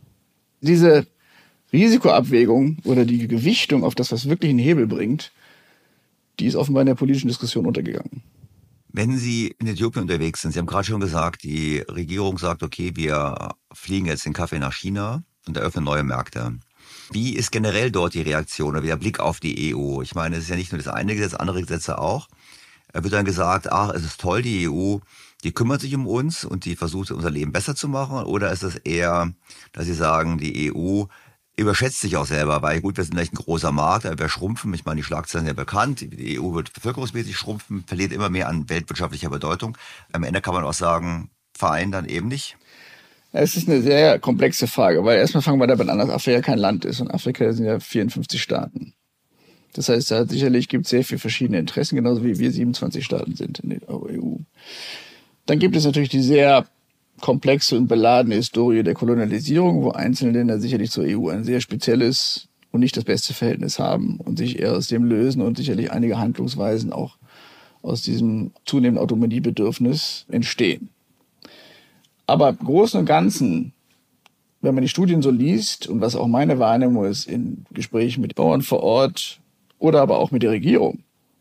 diese Risikoabwägung oder die Gewichtung auf das, was wirklich einen Hebel bringt, die ist offenbar in der politischen Diskussion untergegangen. Wenn Sie in Äthiopien unterwegs sind, Sie haben gerade schon gesagt, die Regierung sagt, okay, wir fliegen jetzt den Kaffee nach China und eröffnen neue Märkte. Wie ist generell dort die Reaktion oder der Blick auf die E U? Ich meine, es ist ja nicht nur das eine Gesetz, andere Gesetze auch. Da wird dann gesagt, ach, es ist toll, die E U, die kümmert sich um uns und die versucht, unser Leben besser zu machen? Oder ist es eher, dass Sie sagen, die E U überschätzt sich auch selber, weil gut, wir sind vielleicht ein großer Markt, aber wir schrumpfen, ich meine, die Schlagzeilen sind ja bekannt, die E U wird bevölkerungsmäßig schrumpfen, verliert immer mehr an weltwirtschaftlicher Bedeutung. Am Ende kann man auch sagen, Verein dann eben nicht. Es ist eine sehr komplexe Frage, weil erstmal fangen wir damit an, dass Afrika kein Land ist und Afrika sind ja vierundfünfzig Staaten. Das heißt, da sicherlich gibt es sehr viele verschiedene Interessen, genauso wie wir siebenundzwanzig Staaten sind in der E U. Dann gibt es natürlich die sehr komplexe und beladene Historie der Kolonialisierung, wo einzelne Länder sicherlich zur E U ein sehr spezielles und nicht das beste Verhältnis haben und sich eher aus dem lösen und sicherlich einige Handlungsweisen auch aus diesem zunehmenden Autonomiebedürfnis entstehen. Aber im Großen und Ganzen, wenn man die Studien so liest und was auch meine Wahrnehmung ist in Gesprächen mit Bauern vor Ort oder aber auch mit der Regierung,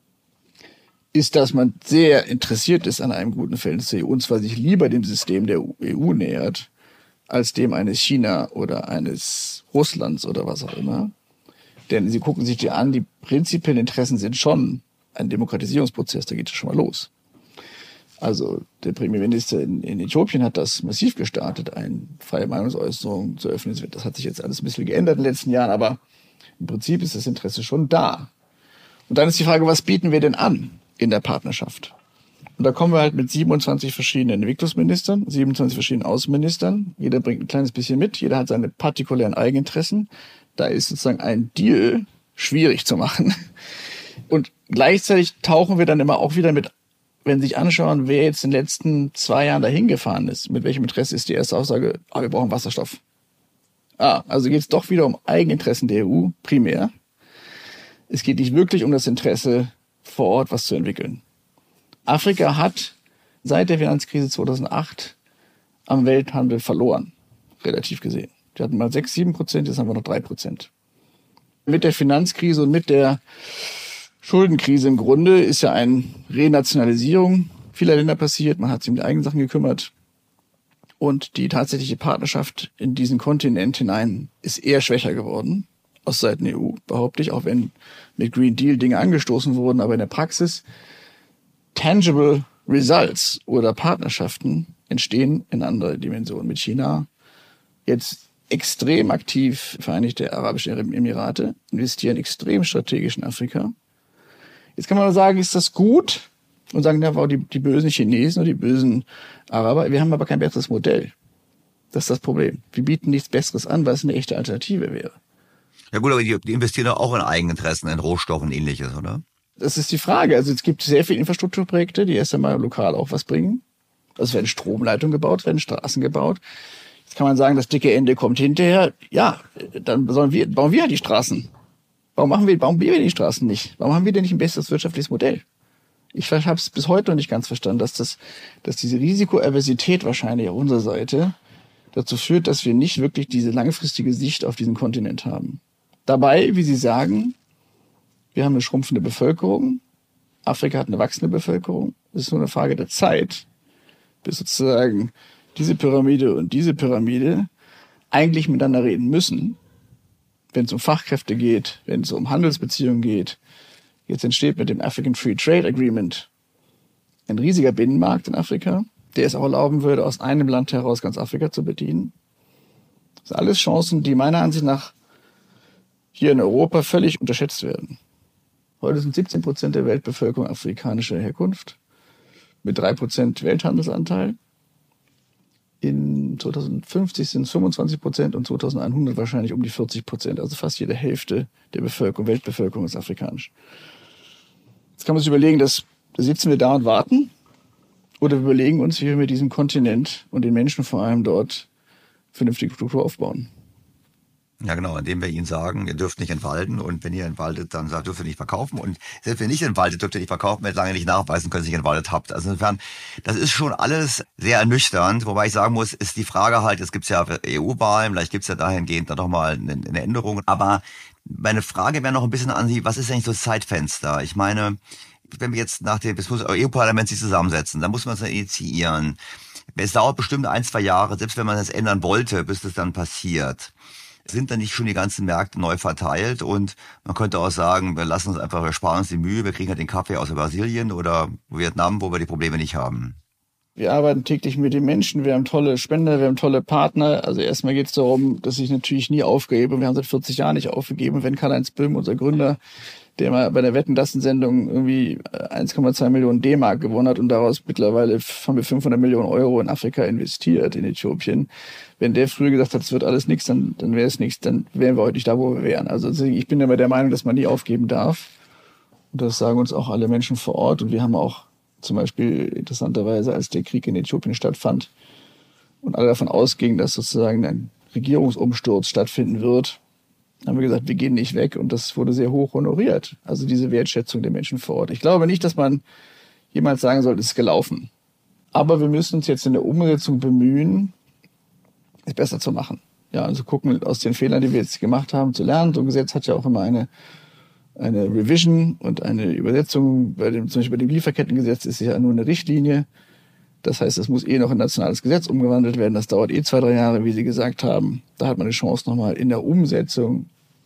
ist, dass man sehr interessiert ist an einem guten Verhältnis zur E U und zwar sich lieber dem System der E U nähert, als dem eines China oder eines Russlands oder was auch immer. Denn sie gucken sich die an, die prinzipiellen Interessen sind schon ein Demokratisierungsprozess, da geht es schon mal los. Also der Premierminister in, in Äthiopien hat das massiv gestartet, eine freie Meinungsäußerung zu öffnen. Das hat sich jetzt alles ein bisschen geändert in den letzten Jahren, aber im Prinzip ist das Interesse schon da. Und dann ist die Frage, was bieten wir denn an in der Partnerschaft? Und da kommen wir halt mit siebenundzwanzig verschiedenen Entwicklungsministern, siebenundzwanzig verschiedenen Außenministern. Jeder bringt ein kleines bisschen mit, jeder hat seine partikulären Eigeninteressen. Da ist sozusagen ein Deal schwierig zu machen. Und gleichzeitig tauchen wir dann immer auch wieder mit, wenn Sie sich anschauen, wer jetzt in den letzten zwei Jahren dahin gefahren ist, mit welchem Interesse ist die erste Aussage, ah, wir brauchen Wasserstoff. Ah, also geht es doch wieder um Eigeninteressen der E U, primär. Es geht nicht wirklich um das Interesse, vor Ort was zu entwickeln. Afrika hat seit der Finanzkrise zweitausendacht am Welthandel verloren, relativ gesehen. Die hatten mal sechs, sieben Prozent, jetzt haben wir noch drei Prozent. Mit der Finanzkrise und mit der Schuldenkrise im Grunde ist ja eine Renationalisierung vieler Länder passiert. Man hat sich um die eigenen Sachen gekümmert. Und die tatsächliche Partnerschaft in diesen Kontinent hinein ist eher schwächer geworden, aus Seiten der E U, behaupte ich, auch wenn mit Green Deal Dinge angestoßen wurden. Aber in der Praxis tangible Results oder Partnerschaften entstehen in anderer Dimension. Mit China jetzt extrem aktiv, Vereinigte Arabische Emirate investieren extrem strategisch in Afrika. Jetzt kann man sagen, ist das gut? Und sagen, ja, wow, die, die bösen Chinesen und die bösen Araber, wir haben aber kein besseres Modell. Das ist das Problem. Wir bieten nichts Besseres an, weil es eine echte Alternative wäre. Ja gut, aber die, die investieren doch auch in Eigeninteressen, in Rohstoffen und Ähnliches, oder? Das ist die Frage. Also es gibt sehr viele Infrastrukturprojekte, die erst einmal lokal auch was bringen. Also es werden Stromleitungen gebaut, es werden Straßen gebaut. Jetzt kann man sagen, das dicke Ende kommt hinterher. Ja, dann sollen wir, bauen wir halt die Straßen. Warum machen wir, warum bauen wir die Straßen nicht? Warum haben wir denn nicht ein besseres wirtschaftliches Modell? Ich habe es bis heute noch nicht ganz verstanden, dass das, dass diese Risikoaversität wahrscheinlich auf unserer Seite dazu führt, dass wir nicht wirklich diese langfristige Sicht auf diesen Kontinent haben. Dabei, wie Sie sagen, wir haben eine schrumpfende Bevölkerung. Afrika hat eine wachsende Bevölkerung. Es ist nur eine Frage der Zeit, bis sozusagen diese Pyramide und diese Pyramide eigentlich miteinander reden müssen, wenn es um Fachkräfte geht, wenn es um Handelsbeziehungen geht. Jetzt entsteht mit dem African Free Trade Agreement ein riesiger Binnenmarkt in Afrika, der es auch erlauben würde, aus einem Land heraus ganz Afrika zu bedienen. Das sind alles Chancen, die meiner Ansicht nach hier in Europa völlig unterschätzt werden. Heute sind siebzehn Prozent der Weltbevölkerung afrikanischer Herkunft, mit drei Prozent Welthandelsanteil. In zweitausendfünfzig sind es fünfundzwanzig Prozent und zweitausendeinhundert wahrscheinlich um die vierzig Prozent. Also fast jede Hälfte der Bevölkerung, Weltbevölkerung ist afrikanisch. Jetzt kann man sich überlegen, dass, da sitzen wir da und warten. Oder wir überlegen uns, wie wir mit diesem Kontinent und den Menschen vor allem dort vernünftige Struktur aufbauen. Ja, genau, indem wir ihnen sagen, ihr dürft nicht entwalden und wenn ihr entwaldet, dann dürft ihr nicht verkaufen und selbst wenn ihr nicht entwaldet, dürft ihr nicht verkaufen, wenn ihr lange nicht nachweisen könnt, dass ihr nicht entwaldet habt. Also insofern, das ist schon alles sehr ernüchternd, wobei ich sagen muss, ist die Frage halt, es gibt ja E U-Wahlen, vielleicht gibt es ja dahingehend dann doch mal eine, eine Änderung, aber meine Frage wäre noch ein bisschen an Sie, was ist eigentlich so das Zeitfenster? Ich meine, wenn wir jetzt nach dem, es muss E U-Parlament sich zusammensetzen, dann muss man es dann initiieren. Es dauert bestimmt ein, zwei Jahre, selbst wenn man das ändern wollte, bis das dann passiert. Sind dann nicht schon die ganzen Märkte neu verteilt und man könnte auch sagen, wir lassen uns einfach, wir sparen uns die Mühe, wir kriegen halt den Kaffee aus Brasilien oder Vietnam, wo wir die Probleme nicht haben. Wir arbeiten täglich mit den Menschen, wir haben tolle Spender, wir haben tolle Partner. Also erstmal geht es darum, dass ich natürlich nie aufgebe. Wir haben seit vierzig Jahren nicht aufgegeben. Wenn Karl-Heinz Böhm, unser Gründer, der mal bei der Wetten-dass-Sendung irgendwie eins Komma zwei Millionen D-Mark gewonnen hat und daraus mittlerweile haben wir fünfhundert Millionen Euro in Afrika investiert, in Äthiopien. Wenn der früher gesagt hat, es wird alles nichts, dann, dann wäre es nichts, dann wären wir heute nicht da, wo wir wären. Also ich bin immer der Meinung, dass man nie aufgeben darf. Und das sagen uns auch alle Menschen vor Ort. Und wir haben auch zum Beispiel interessanterweise, als der Krieg in Äthiopien stattfand und alle davon ausgingen, dass sozusagen ein Regierungsumsturz stattfinden wird, haben wir gesagt, wir gehen nicht weg und das wurde sehr hoch honoriert. Also diese Wertschätzung der Menschen vor Ort. Ich glaube nicht, dass man jemals sagen sollte, es ist gelaufen. Aber wir müssen uns jetzt in der Umsetzung bemühen, es besser zu machen. Ja, also gucken, aus den Fehlern, die wir jetzt gemacht haben, zu lernen. So ein Gesetz hat ja auch immer eine, eine Revision und eine Übersetzung. Bei dem, zum Beispiel bei dem Lieferkettengesetz ist es ja nur eine Richtlinie. Das heißt, es muss eh noch in nationales Gesetz umgewandelt werden. Das dauert eh zwei, drei Jahre, wie Sie gesagt haben. Da hat man eine Chance, nochmal in der Umsetzung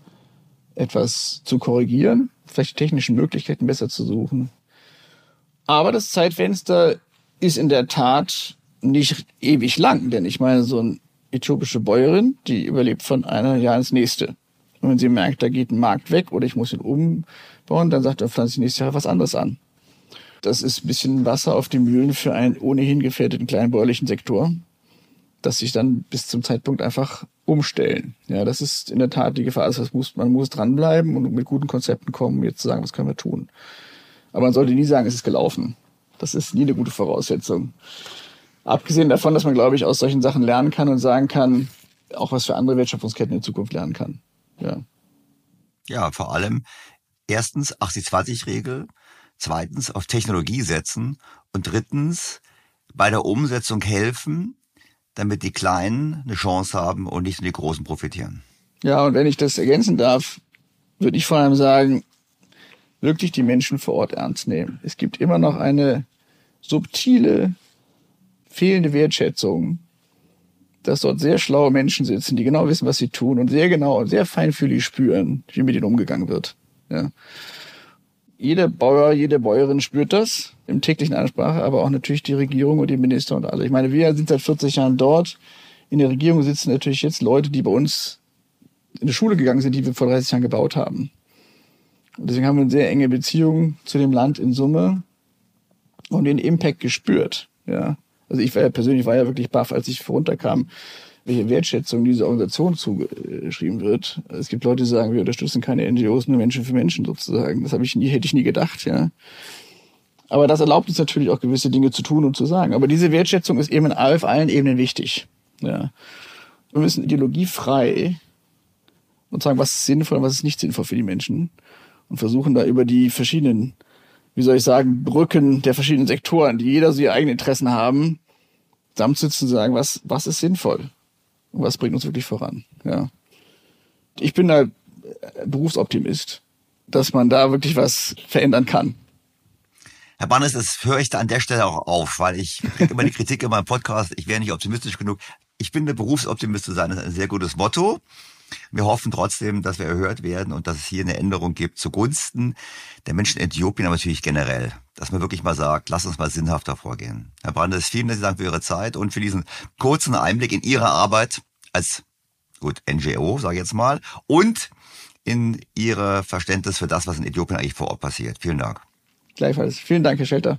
etwas zu korrigieren, vielleicht die technischen Möglichkeiten besser zu suchen. Aber das Zeitfenster ist in der Tat nicht ewig lang, denn ich meine, so eine äthiopische Bäuerin, die überlebt von einem Jahr ins nächste. Und wenn sie merkt, da geht ein Markt weg oder ich muss ihn umbauen, dann sagt er, pflanze ich nächstes Jahr was anderes an. Das ist ein bisschen Wasser auf die Mühlen für einen ohnehin gefährdeten kleinbäuerlichen Sektor, dass sich dann bis zum Zeitpunkt einfach umstellen. Ja, das ist in der Tat die Gefahr. Also das muss, man muss dranbleiben und mit guten Konzepten kommen, jetzt zu sagen, was können wir tun. Aber man sollte nie sagen, es ist gelaufen. Das ist nie eine gute Voraussetzung. Abgesehen davon, dass man, glaube ich, aus solchen Sachen lernen kann und sagen kann, auch was für andere Wertschöpfungsketten in Zukunft lernen kann. Ja, ja, vor allem erstens achtzig zwanzig Regel, zweitens auf Technologie setzen und drittens bei der Umsetzung helfen, damit die Kleinen eine Chance haben und nicht nur die Großen profitieren. Ja, und wenn ich das ergänzen darf, würde ich vor allem sagen, wirklich die Menschen vor Ort ernst nehmen. Es gibt immer noch eine subtile, fehlende Wertschätzung dass dort sehr schlaue Menschen sitzen, die genau wissen, was sie tun und sehr genau und sehr feinfühlig spüren, wie mit ihnen umgegangen wird. Ja. Jeder Bauer, jede Bäuerin spürt das im täglichen Ansprache, aber auch natürlich die Regierung und die Minister und alle. Ich meine, wir sind seit vierzig Jahren dort. In der Regierung sitzen natürlich jetzt Leute, die bei uns in die Schule gegangen sind, die wir vor dreißig Jahren gebaut haben. Und deswegen haben wir eine sehr enge Beziehung zu dem Land in Summe und den Impact gespürt. Ja. Also ich war ja persönlich war ja wirklich baff, als ich runterkam, welche Wertschätzung dieser Organisation zugeschrieben wird. Es gibt Leute, die sagen, wir unterstützen keine N G Os, nur Menschen für Menschen sozusagen. Das habe ich nie, hätte ich nie gedacht, ja. Aber das erlaubt uns natürlich auch gewisse Dinge zu tun und zu sagen. Aber diese Wertschätzung ist eben auf allen Ebenen wichtig. Ja. Wir müssen ideologiefrei und sagen, was ist sinnvoll und was ist nicht sinnvoll für die Menschen und versuchen da über die verschiedenen, wie soll ich sagen, Brücken der verschiedenen Sektoren, die jeder so ihre eigenen Interessen haben, zusammenzusitzen und sagen, was, was ist sinnvoll und was bringt uns wirklich voran. Ja. Ich bin da Berufsoptimist, dass man da wirklich was verändern kann. Herr Bannes, das höre ich da an der Stelle auch auf, weil ich kriege immer die Kritik in meinem Podcast, ich wäre nicht optimistisch genug. Ich finde, Berufsoptimist zu sein ist ein sehr gutes Motto. Wir hoffen trotzdem, dass wir erhört werden und dass es hier eine Änderung gibt zugunsten der Menschen in Äthiopien, aber natürlich generell. Dass man wirklich mal sagt, lass uns mal sinnhafter vorgehen. Herr Bannes, vielen Dank für Ihre Zeit und für diesen kurzen Einblick in Ihre Arbeit als, gut, N G O, sage ich jetzt mal, und in Ihr Verständnis für das, was in Äthiopien eigentlich vor Ort passiert. Vielen Dank. Gleichfalls. Vielen Dank, Herr Stelter.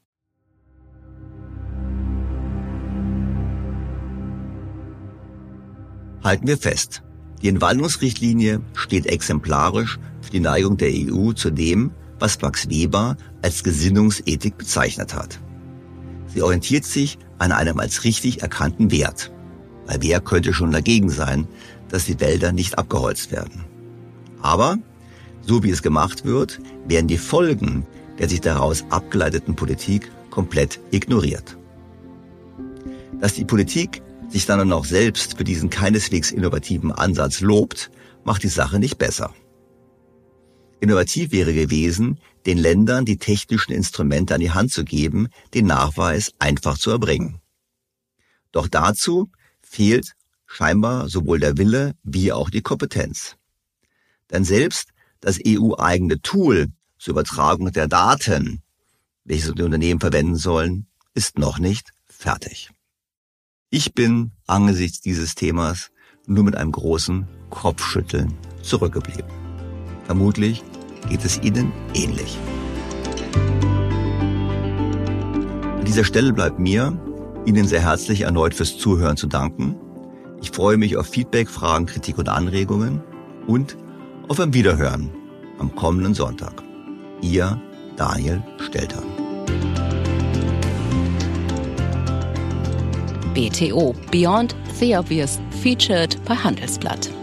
Halten wir fest. Die Entwaldungsrichtlinie steht exemplarisch für die Neigung der E U zu dem, was Max Weber als Gesinnungsethik bezeichnet hat. Sie orientiert sich an einem als richtig erkannten Wert. Weil wer könnte schon dagegen sein, dass die Wälder nicht abgeholzt werden? Aber, so wie es gemacht wird, werden die Folgen der sich daraus abgeleiteten Politik komplett ignoriert. Dass die Politik sich dann auch selbst für diesen keineswegs innovativen Ansatz lobt, macht die Sache nicht besser. Innovativ wäre gewesen, den Ländern die technischen Instrumente an die Hand zu geben, den Nachweis einfach zu erbringen. Doch dazu fehlt scheinbar sowohl der Wille wie auch die Kompetenz. Denn selbst das E U-eigene Tool zur Übertragung der Daten, welches die Unternehmen verwenden sollen, ist noch nicht fertig. Ich bin angesichts dieses Themas nur mit einem großen Kopfschütteln zurückgeblieben. Vermutlich geht es Ihnen ähnlich. An dieser Stelle bleibt mir, Ihnen sehr herzlich erneut fürs Zuhören zu danken. Ich freue mich auf Feedback, Fragen, Kritik und Anregungen und auf ein Wiederhören am kommenden Sonntag. Ihr Daniel Stelter. B T O Beyond the Obvious featured bei Handelsblatt.